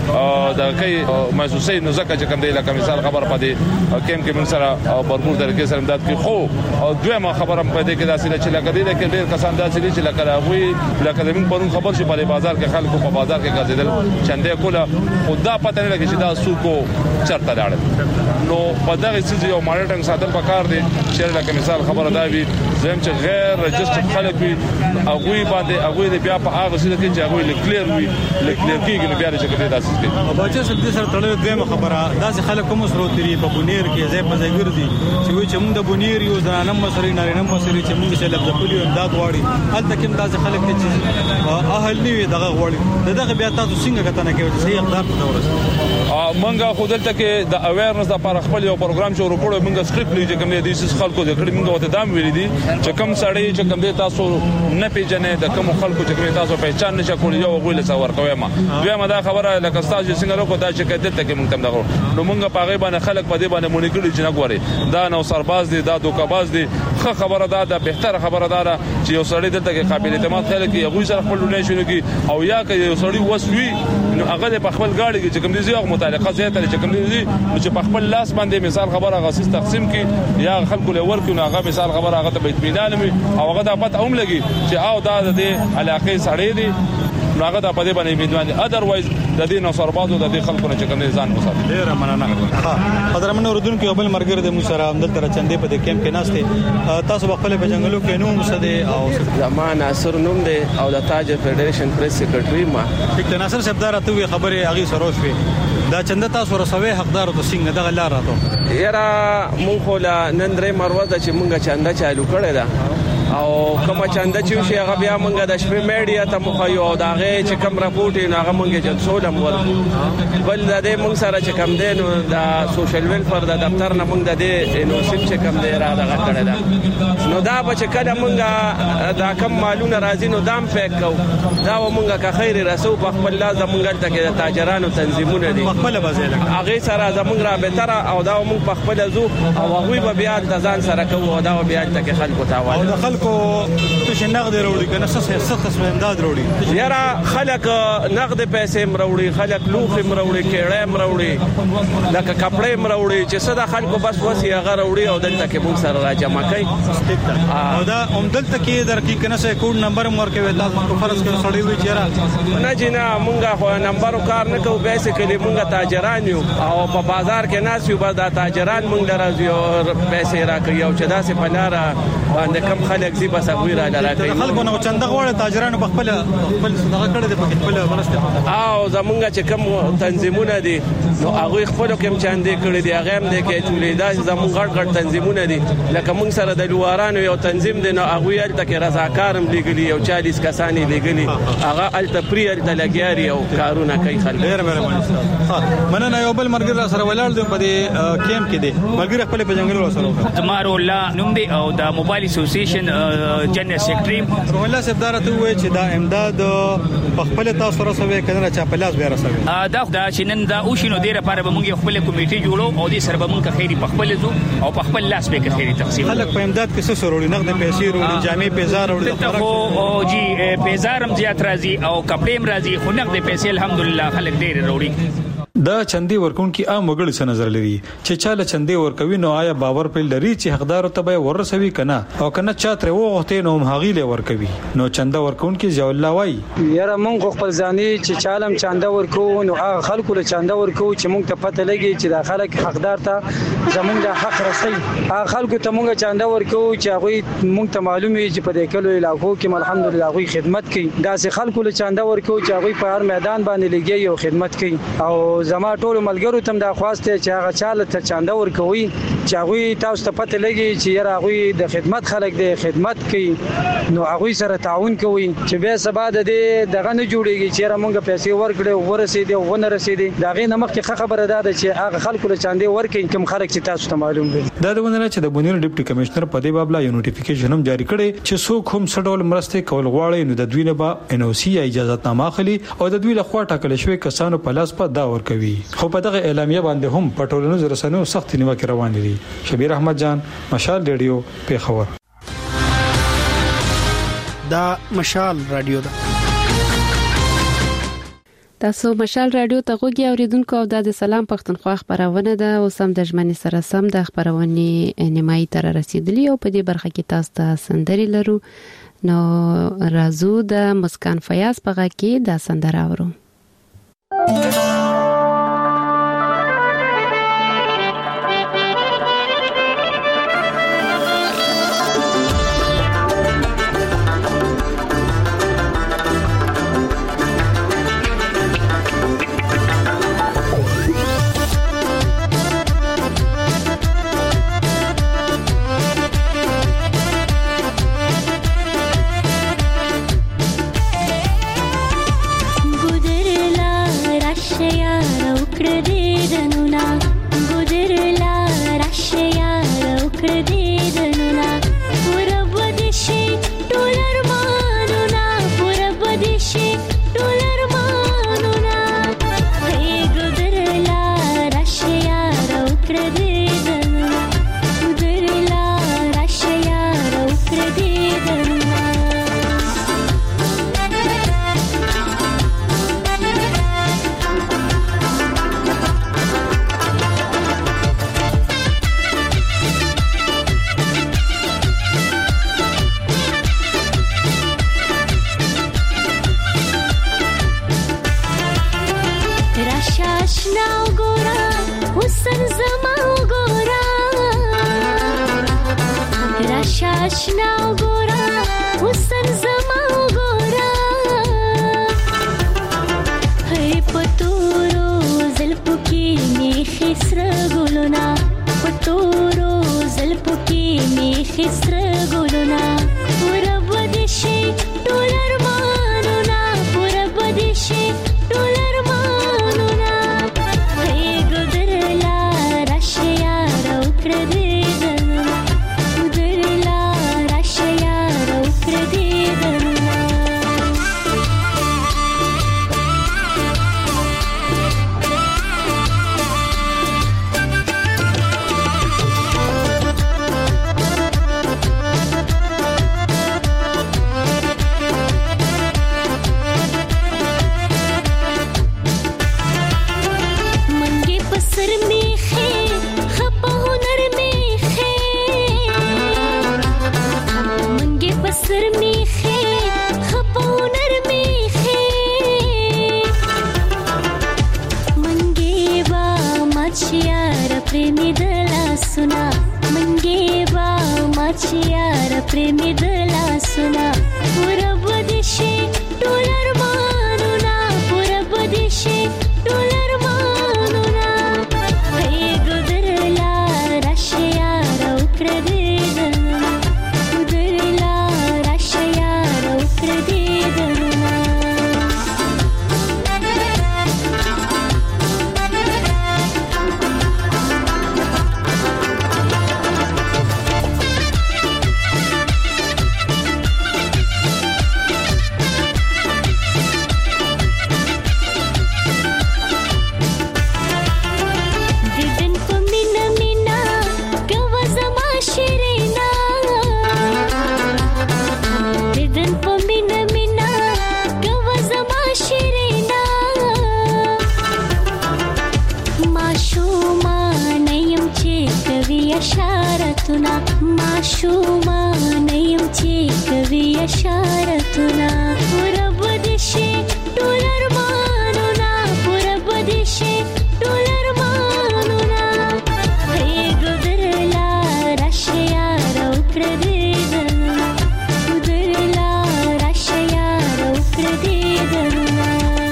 Speaker 12: کې دا کوي محسوسي نو ځکه چې کوم دی لکه مثال خبر پدې کیم کې من سره برپور درکې سره امداد کوي خو او دویمه خبره په دې کې دا چې لکه دې کې ډیر کسان دا چې لکه راوي لکه زمين پرون خبر شي په بازار کې خلکو په بازار کې غځیدل چندې کوله خدا پته نه لګي چې دا سوکو چرته لاړ نو په دغه څه یو مانیټرینګ ساتل پکار دي چې لکه مثال خبره دا وي زم چې غیر رجسټر خلک وي هغه باندې هغه بیا په هغه څه کې چې هغه لیکلیر وي لیکلیر کېږي بیا چې کوي تاسو کې
Speaker 11: او بچا سره دې سره تړلې دویمه خبره دا چې خلک کوم سره تیری په بونیر کې ځای په ځای ګرځي چې وي چې موږ د بونیر یو ځانم مسري نارینه مسري چې موږ چې لفظ پولیو امداد غواړي هلته کوم داسې خلک دي چې اهل نیوي دغه غواړي دغه بیا تاسو څنګه کتنه کوي چې صحیح اقدام ته ورسېږي.
Speaker 12: منګه خودلته کې د اویرنس لپاره خپل یو پروګرام شروع کړو منګه سټریکټلی چې کوم دي چې خلکو د کړي منګه وته دام ویل دي چې کوم سړی چې کوم دي تاسو نه پیژنې د کوم خلکو چې کوم تاسو پہچان نشه کول یو غوښله څور کوي ما دوی ما دا خبره لکه تاسو څنګه لوکو دا چې کده ته کې موږ تم دغه نو موږ په غیبه نه خلک په دې باندې مونږ کړي چې نه غوري دا نو سرباز دي دا دوکاباز دي خه خبره دا د بهتره خبره ده چې یو سړی دلته کې قابل اعتماد خلک یو سره خپل نه شونه کی او یا که یو سړی وسوي نو هغه په خپل گاډي کې چې کوم دي یو متعلقه زیاته چې کوم دي چې په خپل لاس باندې مثال خبره غاسیس تقسیم کی یا خلکو له ورکو نو هغه مثال خبره هغه ته بیت میلان او هغه د پات اوم لګي چې او دا د علاقې سړی دي نو هغه د پدې باندې میدوان دي اذروایز د دې نو سربازو د دې خلکو نه چې کوم ځان مسافر
Speaker 11: ډیر مننه ها قدرمن اردن کې بل مرګر د موسره عمدل تر چندې په دې کیمپ کې ناشته تاسو خپل په جنگلو کې نوم مسده او
Speaker 13: زمان ناصر نوم دی او د تاج فدریشن پریس سیکریټری ما
Speaker 11: ټیک ناصر صاحب دا راته خبره هغه سروش وي دا چنده تاسو رسوي حقدار ته څنګه دغه لار راته
Speaker 13: یرا مونږ خو لا نندرې مروه چې مونږه چنده چالو کړی دا او کوم چنده چې شي هغه بیا مونږه د شپې میډیا ته مخایو دا غي چې کوم راپورټ نه هغه مونږه چې سولم ورکو بل د دې مونږ سره چې کم دین دا سوشل ویلفیر د دفتر نه مونږ د دې نو سیم چې کم دی را دغه کړی دا نو دا به چې کله مونږه دا کم مالونه راځي نو دام فیک کو دا مونږه که خیر رسو په خپل لازم مونږ ته کې د تاجرانو تنظیمونه دي
Speaker 11: خپل بازل
Speaker 13: هغه سره زمونږ را به تر او دا مونږ په خپل زو او هغه به بیا د ځان سره کوو دا بیا ته کې خلکو تاوان
Speaker 11: کو ته نقد وروړي کنه څه څه قسم امداد وروړي
Speaker 13: یاره خلک نقد پیسې مروړي خلک لوخ مروړي کېړې مروړي لکه کپڑے مروړي چې صدا خلکو بس وسی هغه وروړي او دلته کې موږ سره راجمع کوي
Speaker 11: او دا هم دلته کې درکې کنه سه کوډ نمبر ورکوي تاسو په فرض کې سړی وي چیرې
Speaker 13: نه جنا موږ خو نمبر کار نه کوو بیسیکلی موږ تاجران یو او په بازار کې ناس یو بس دا تاجران موږ درځي او پیسې راکوي او چې دا سه پلاره باندې کم خلک زی بس هغه را لراکې
Speaker 11: خلکو نو چنده غوړ تاجرانو په خپل خپل صدقه کړې ده په خپل ورسته
Speaker 13: او زمونږ چې کوم تنظیمونه دي نو هغه خپل کوم چاندې کړې دي هغه هم دي کې ټولې دا زمونږ غړ غړ تنظیمونه دي لکه موږ سره د لوارانو یو تنظیم دی نو هغه یل تک رضاکارم لګلی یو چالیس کسانی لګلی هغه الته پریل د لګیاري او کارونه کوي خلک
Speaker 11: ډیر مهرباني مننه یو بل مرګر سره ولاړ دی په دې کیمپ کې دی مرګر خپل په جنگل سره
Speaker 14: تمارو الله نوم دی او د موبایل اسوسییشن جنرال سیکریټری.
Speaker 11: روح الله صاحب دا راته وایي چې دا امداد په خپل تاسو رسوي کنه چې په لاس به رسوي.
Speaker 14: دا دا چې نن دا او شینو ډیره لپاره به موږ خپل کمیټه جوړو او دې سره به موږ خیری په خپل زو او په خپل لاس به خیری تقسیم.
Speaker 11: خلک په امداد کې څه سروري نقد پیسې وروړي جامې پیزار وروړي
Speaker 14: او جی پیزارم زیات راځي او کپړې راځي خو نقد پیسې الحمدلله خلک ډیر وروړي.
Speaker 11: دا چندي ورکون کې عام وګړي څه نظر لري چې چاله چندي ورکوي نو آیا باور په لري چې حقدار ته به ورسوي کنه او کنه چاتره وغوښته نو مهاغي ورکوي نو چنده ورکون کې ځو الله وای
Speaker 15: یاره مونږ خپل ځاني چې چالم چنده ورکو نو هغه خلکو له چنده ورکو چې مونږ ته پته لګي چې دا خلک حقدار ته زمونږ د حق رسي هغه خلکو ته مونږ چنده ورکو چې هغه مونږ ته معلومي چې په دې کلو علاقو کې الحمدلله هغه خدمت کوي دا سه خلکو له چنده ورکو چې هغه په هر میدان باندې لګي او خدمت کوي او زما ټول ملګرو تم دا خواسته چې هغه چاله ته چنده ورکوي چې هغه تاسو ته پته لګي چې یاره هغه د خدمت خلک دی خدمت کوي نو هغه سره تعاون کوي چې به سبا د دې دغه نه جوړيږي چې یاره مونږ پیسې ورکړو ورسېدي او ونه رسېدي دا غي نمخ کې خبره ده چې هغه خلکو له چنده ورکوي کوم خلک چې تاسو ته معلوم دي
Speaker 11: دا دونه چې د بونیر ډیپټي کمشنر په دې باب لا یو نوټیفیکیشن هم جاری کړي چې څوک هم سډول مرسته کول غواړي نو د دوی نه به ان او سی اجازه نامه اخلي او د دوی له خوا ټاکل شوی کسانو په لاس په دا ورکوي خو په دغه اعلامیه باندې هم پټولونو رسنیو سخت نیوکه روان دي. شبیر احمد جان مشال ریډیو پیښور.
Speaker 16: دا مشال رادیو ده.
Speaker 1: تاسو مشال رادیو ته غوږی اوریدونکو او د سلام پښتونخوا خبرونه ده او سم د ژمنې سره سم د خبرونه نیمایي تر رسیدلی او په دې برخه کې تاسو ته سندري لرو نو رازو د مسکان فیاض په غږ کې د سندره اورو.
Speaker 17: اشارتونه ماشومان یم چې کوي اشارتونه پوره بدې شي ټول ارمانونه پوره بدې شي ټول ارمانونه هی ګدرلا راشه یار وکړه دې دنه ګدرلا راشه یار وکړه دې دنه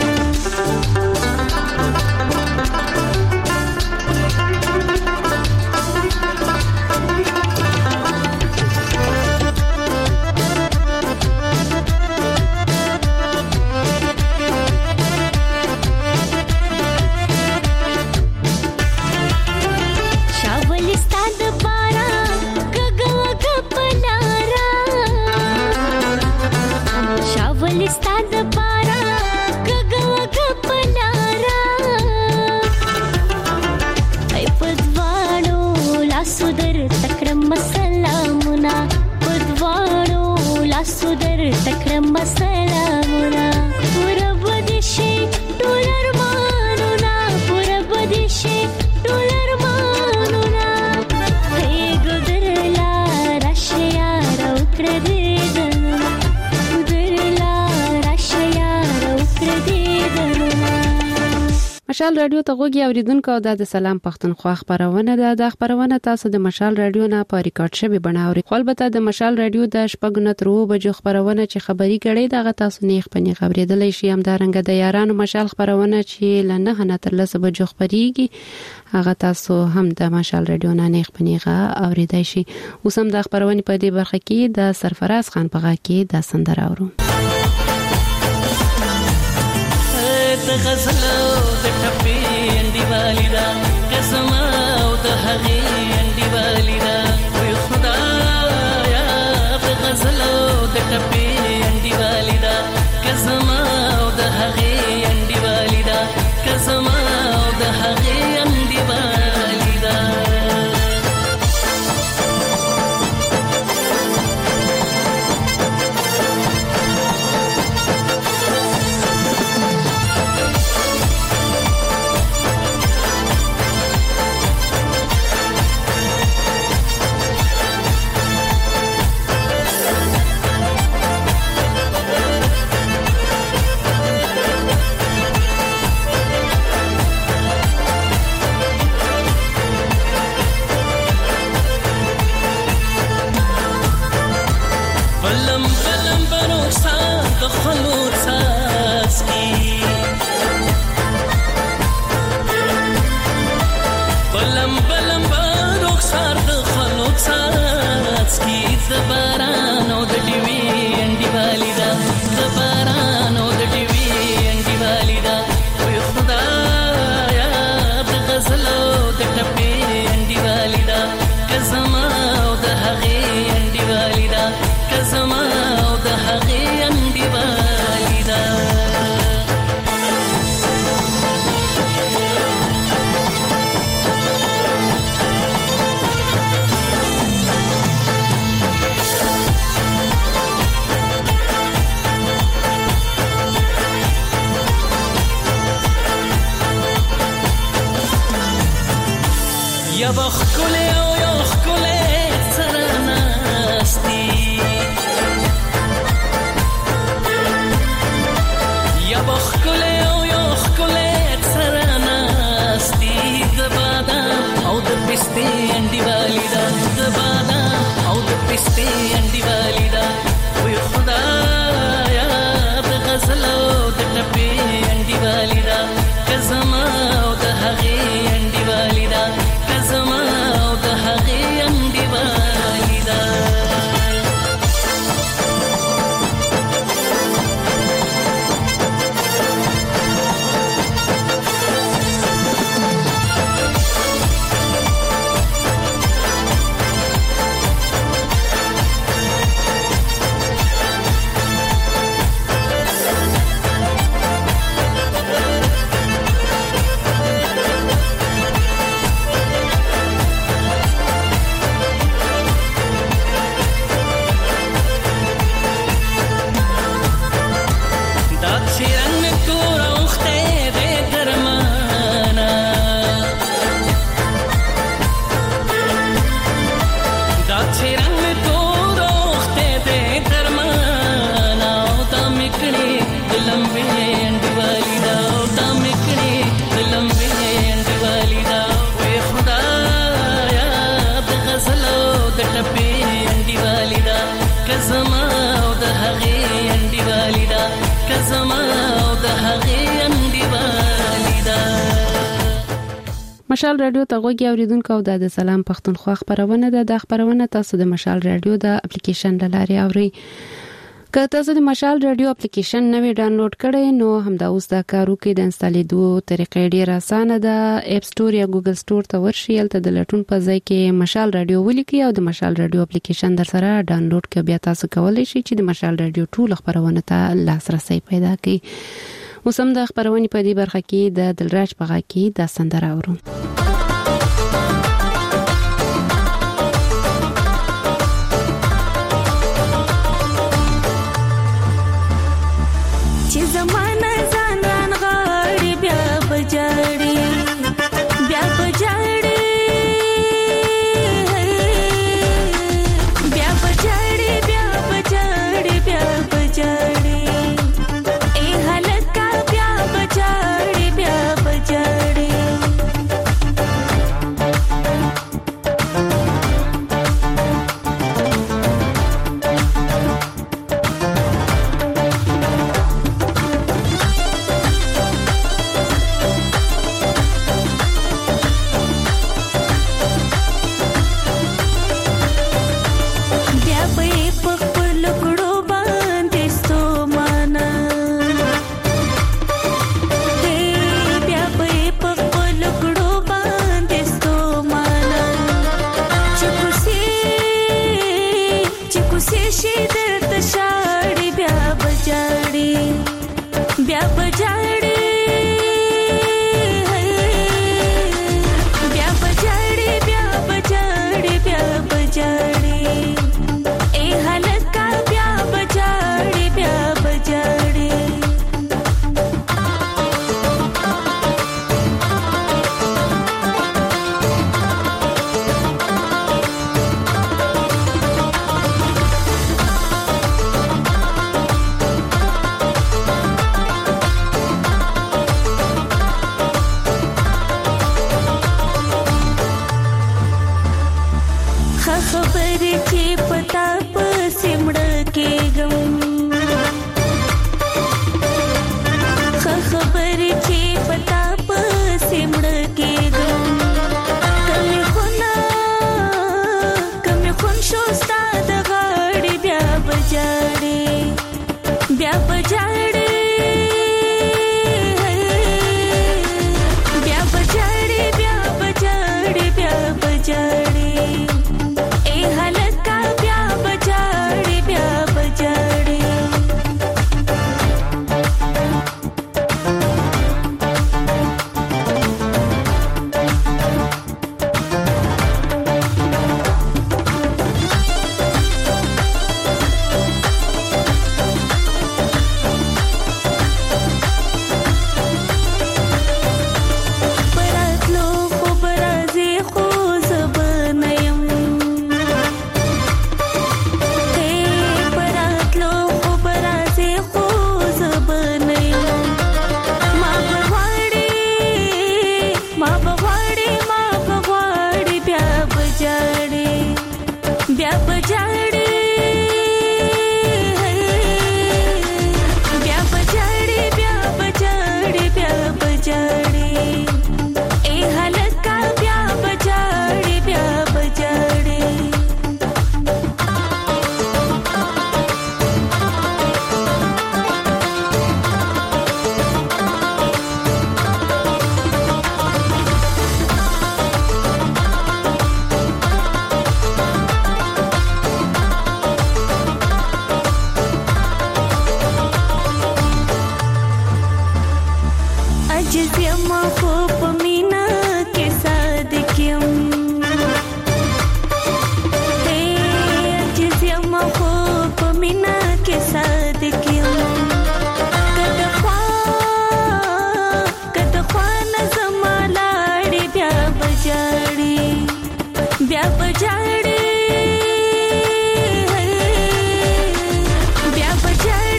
Speaker 17: सुदर तक्रम सलामुना पूरा बदिशे डॉलर मानुना पूरा बदिशे डॉलर मानुना हे गुदरला रशिया रौक्र देदना गुदरला रशिया रौक्र देदना
Speaker 1: مشال رادیو ته غوږی اوریدونکو د سلام پښتونخوا خبرونه ده د خبرونه تاسو د مشال رادیو نه په ریکارډ شوی بڼه اورئ خو البته د مشال رادیو د شپږ نه تر اووه بجو خبرونه چې خبري کړي دغه تاسو نه خپنی خبرېدلې شي هم دارنګ د یارانو مشال خبرونه چې لنه نه تر لسه بجو خبريږي هغه تاسو هم د مشال رادیو نه نه خپنی اوریدای شي اوس هم د خبرونه په دې برخه کې د سرفراز خان په غا کې د سندره اورو
Speaker 18: د غزلو د ټپې انډي والیدا قسم او د هغې انډي والیدا وي خدایا د غزلو د ټپې انډي والیدا قسم او د هغې انډي والیدا قسم او د هغې انډي والیدا
Speaker 1: مشال رادیو ته غوږی اوریدونکو او د سلام پښتونخوا خبرونه ده. د خبرونه تاسو د مشال رادیو د اپلیکیشن لاري اوري. که تاسو د مشال رادیو اپلیکیشن نوې ډاونلوډ کړئ نو همدا اوس دا کارو کې د انسټالیدو طریقې ډیره اسانه ده. اپ سٹور یا ګوګل سٹور ته ورشئ، الته د لټون په ځای کې مشال رادیو ولیکئ او د مشال رادیو اپلیکیشن در سره ډاونلوډ کړئ. بیا تاسو کولی شئ چې د مشال رادیو ټول خبرونه ته لاسرسي پیدا کړئ. اوس هم د خبرونې په دې برخه کې د دلراج په غږ کې د سندره اورو.
Speaker 17: چې زمانه ځانان غاړي بیا بجاړي بیا بجاړي بیا بجاړي بیا بجاړي بیا بجاړي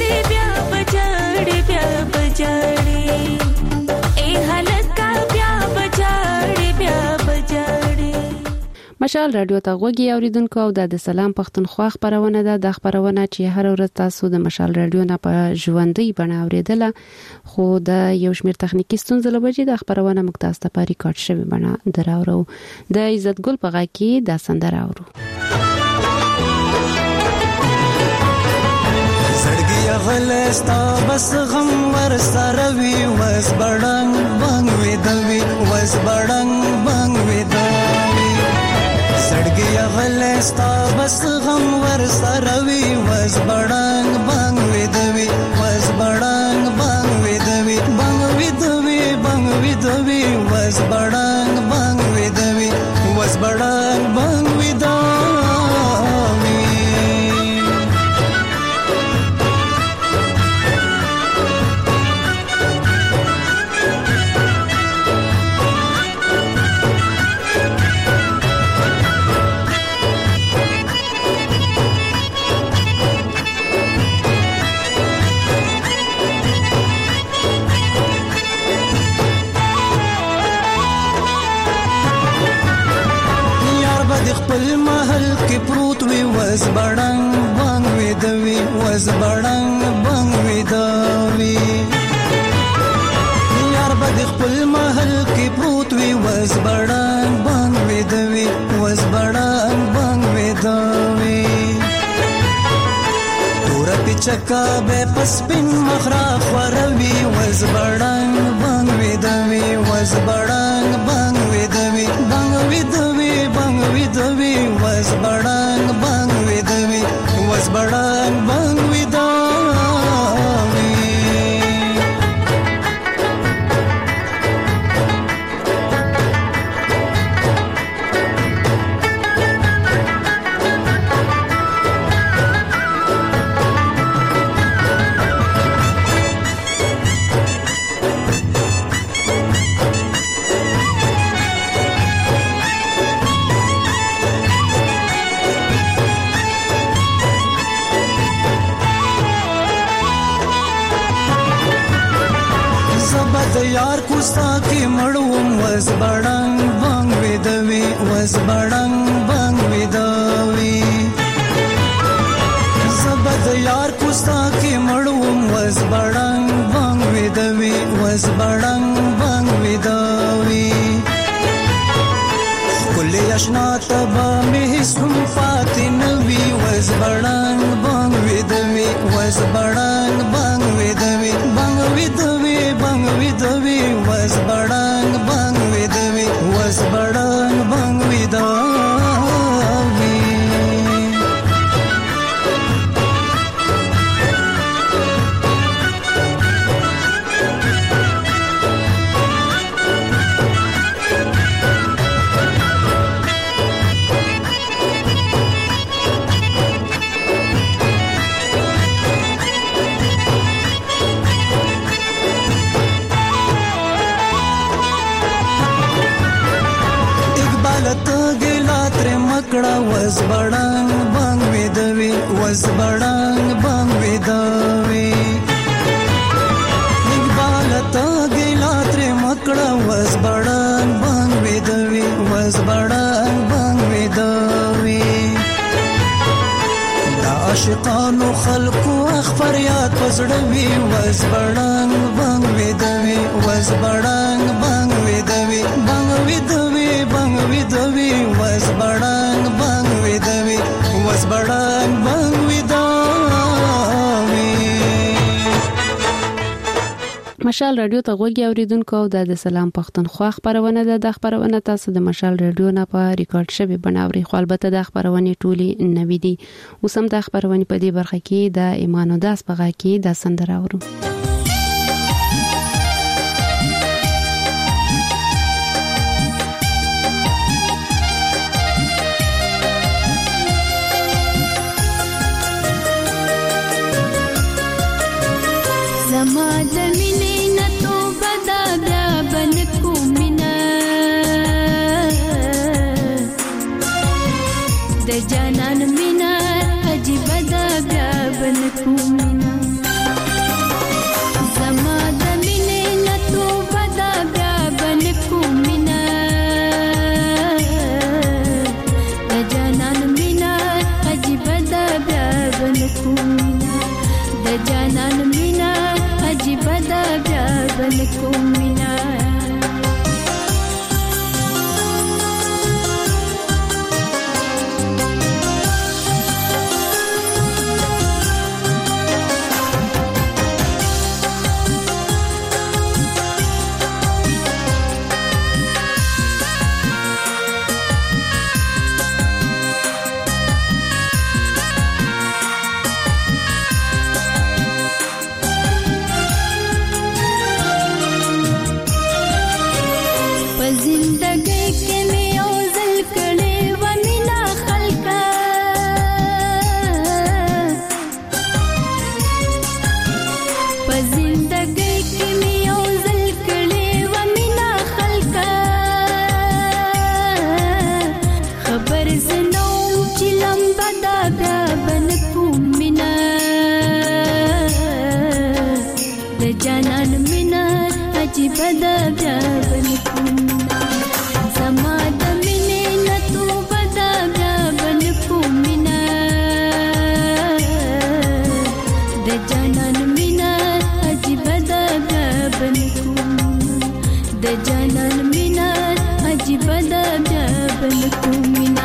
Speaker 17: ए हलका प्या
Speaker 1: مشال رادیو ته غوږی اوریدونکو او د سلام پښتونخوا خبرونه ده د خبرونه چې هر ورځ تاسو د مشال رادیو نه په ژوندۍ بڼه اوریدله خو د یو شمېر تخنیکی ستونزې له وجې د خبرونه مکتاز ته په ریکارډ شوی بڼه دراورو د عزت ګل په غږ کې د سندره اورو
Speaker 19: زړګي غلستا بس غم ور سره وی وس بړنګ بنګ وی دوی وس بړنګ بنګ وی دوی زړګي غلستا بس غم ور سره وی وس بړنګ بنګ وی دوی وس بړنګ بنګ وی دوی بنګ وی دوی بنګ وی دوی وس بړنګ بنګ وی دوی وس بړنګ بنګ وی دوی خپل محل کې پروت وي وز بړنګ بنګ وي دوی وز بړنګ بنګ وي دوی یار بد خپل محل کې پروت وي وز بړنګ بنګ وي دوی وز بړنګ بنګ وي دوی تور پچکا به پسپین مخرا خوروي وز بړنګ بنګ وي دوی وز بړنګ بنګ وي دوی بنګ وي دوی بنګ وي دوی وز بړنګ بنګ وي دوی وز بړنګ بنګ وي دوی یار کوستا کې مړوم وز بړنګ بنګ وی دوی وز بړنګ بنګ وی دوی زبد یار کوستا کې مړوم وز بړنګ بنګ وی دوی وز بړنګ بنګ وی دوی کله آشنا تبا مې سم پاتې نوي وز بړنګ بنګ وی دوی وز بړنګ بنګ وی دوی بنګ وی دوی بنګ وی دوی وز بړنګ بنګ وی دوی وز بړنګ بنګ وی دوی کړه وز بړنګ بنګ وی دوی وز بړنګ بنګ وی دوی اقبال ته ګلا تر مکړه وز بړنګ بنګ وی دوی وز بړنګ بنګ وی دوی دا عاشقانو خلقو اخبار یاد پزړوي وز بړنګ بنګ وی دوی وز بړنګ بنګ وی دوی بنګ وی دوی بنګ وی دوی وز بړنګ بنګ وی دوی وز بړنګ بنګ وی دوی
Speaker 1: مشال رادیو ته غوږی اوریدونکو او د سلام پښتونخوا خبرونه ده د خبرونه تاسو د مشال رادیو نه په ریکارډ شوی بناوري خو البته د خبرونه ټولي نوې دي اوسم د خبرونه په دې برخه کې د ایمان او داس په غږ کې د سندره اورو
Speaker 17: زما د مینې نه توبه دا بیا بن کومینه د جانان مینا عجیب دا بیا بن کومینه جانان مینا عجیب ده بیا بل کو مینا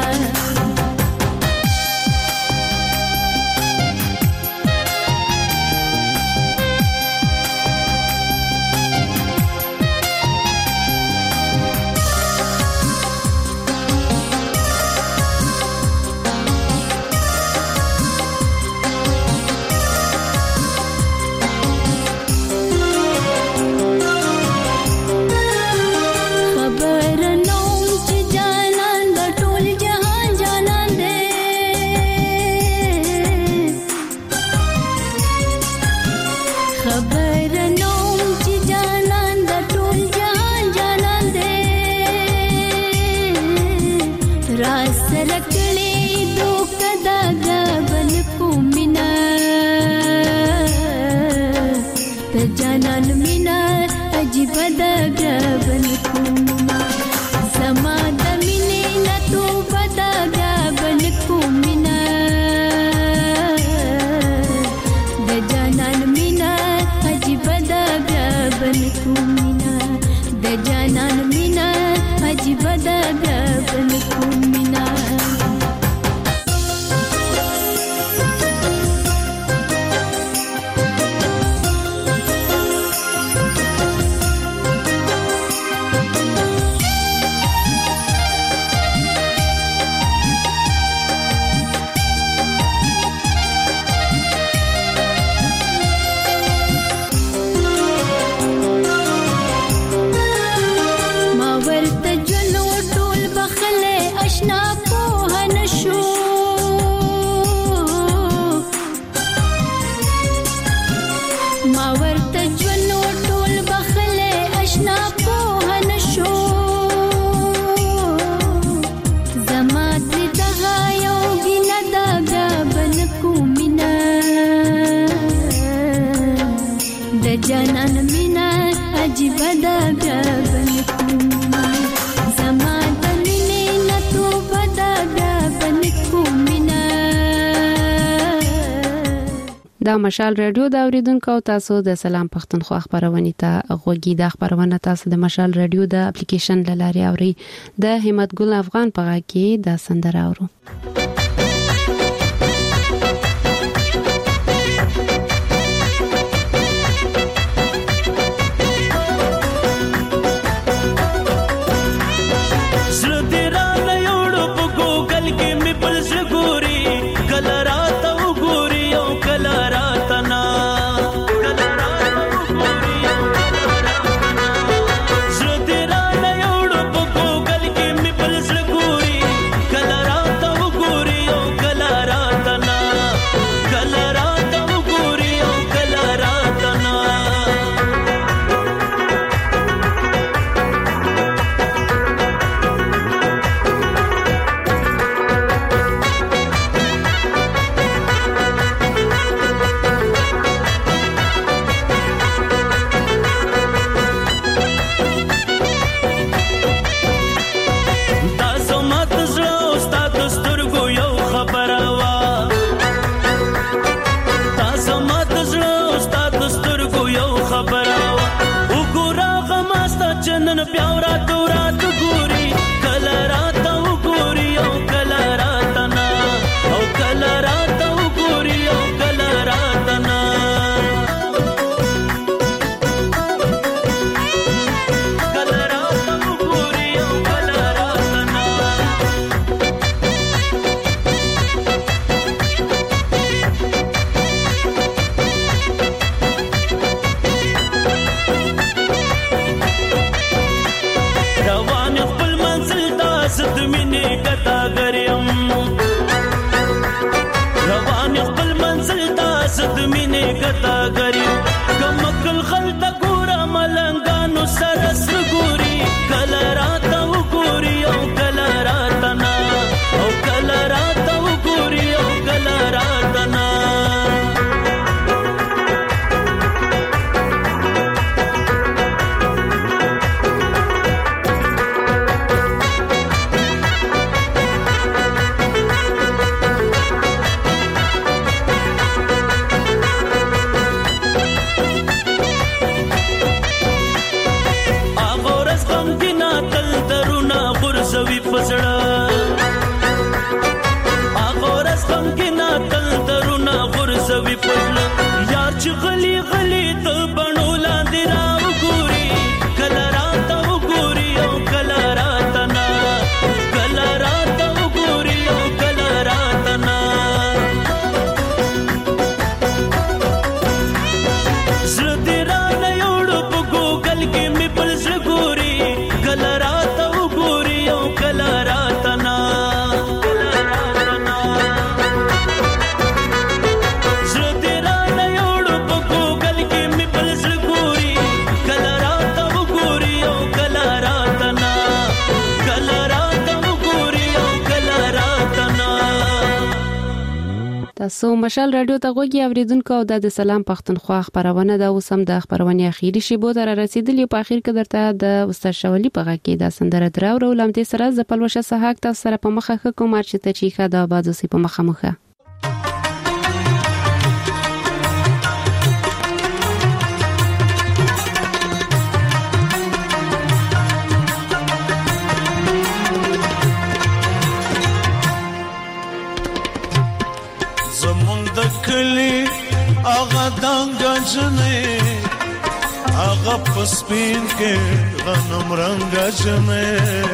Speaker 1: دا مشال رادیو دا اوریدونکو تاسو د سلام پښتونخوا خبرونه ته غوږی د خبرونه تاسو د مشال رادیو د اپلیکیشن لاري اوري د همت ګل افغان په غا کې د سندره اورو تاسو مشال رادیو ته غوږی اوریدونکو او د سلام پښتونخوا خبرونه د اوسم د خبرونه اخیری شیبو تر رسیدلی په اخر کې درته د استاد شولی په غږ کې د سندره دراو لمدې سره ز پلوشه سهاک تاسو سره په مخه کوم چې ته چیخه د بازو سی په مخه مخه
Speaker 20: جنې هغه پسپین کې غنم رنگ جنې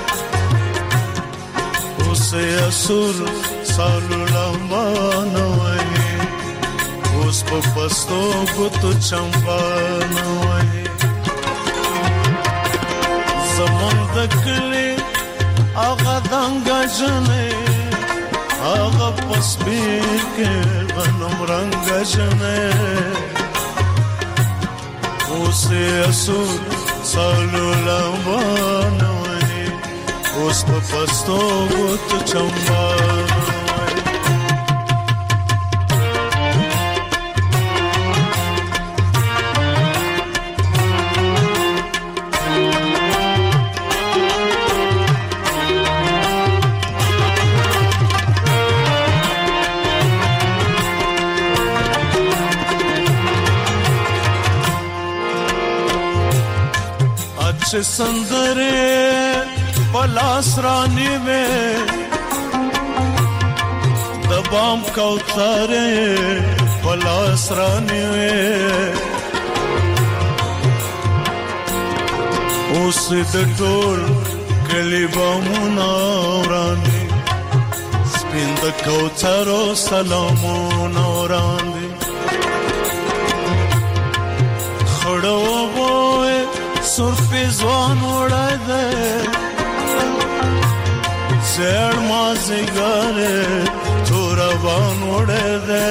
Speaker 20: اوسه اسور سالو لمبانه وای اوس په پستو ګوتو چمبانه وای زمون د کلی هغه دنګ جنې هغه پسپین کې غنم رنگ جنې اوسه اسور سالو لمبانه وای اوس په پستو ګوتو چمبانه سندره پلاس رانی میں دبام کوثرے پلاس رانی میں اوس د ټول کلی بامونا ورانی سپین د کوثرو سلامونه ورانی خړو وای سر پہ زوان اڑا دے زیر مازیگر تھوڑا بان اڑا دے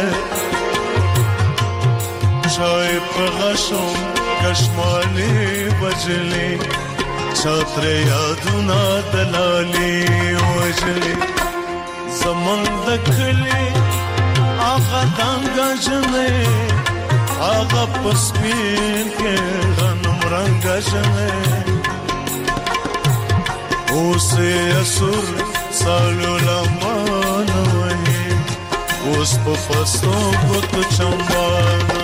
Speaker 20: چائے پہ غشم کشمالی بجلی چھاتر یادونا دلالی وجلی زمان دکھلی آغا دانگا جنے آغا پسپین کے غنم رنگ جنے اوسے اسور سالو لمان وحی اوس پا پستو گت چمبان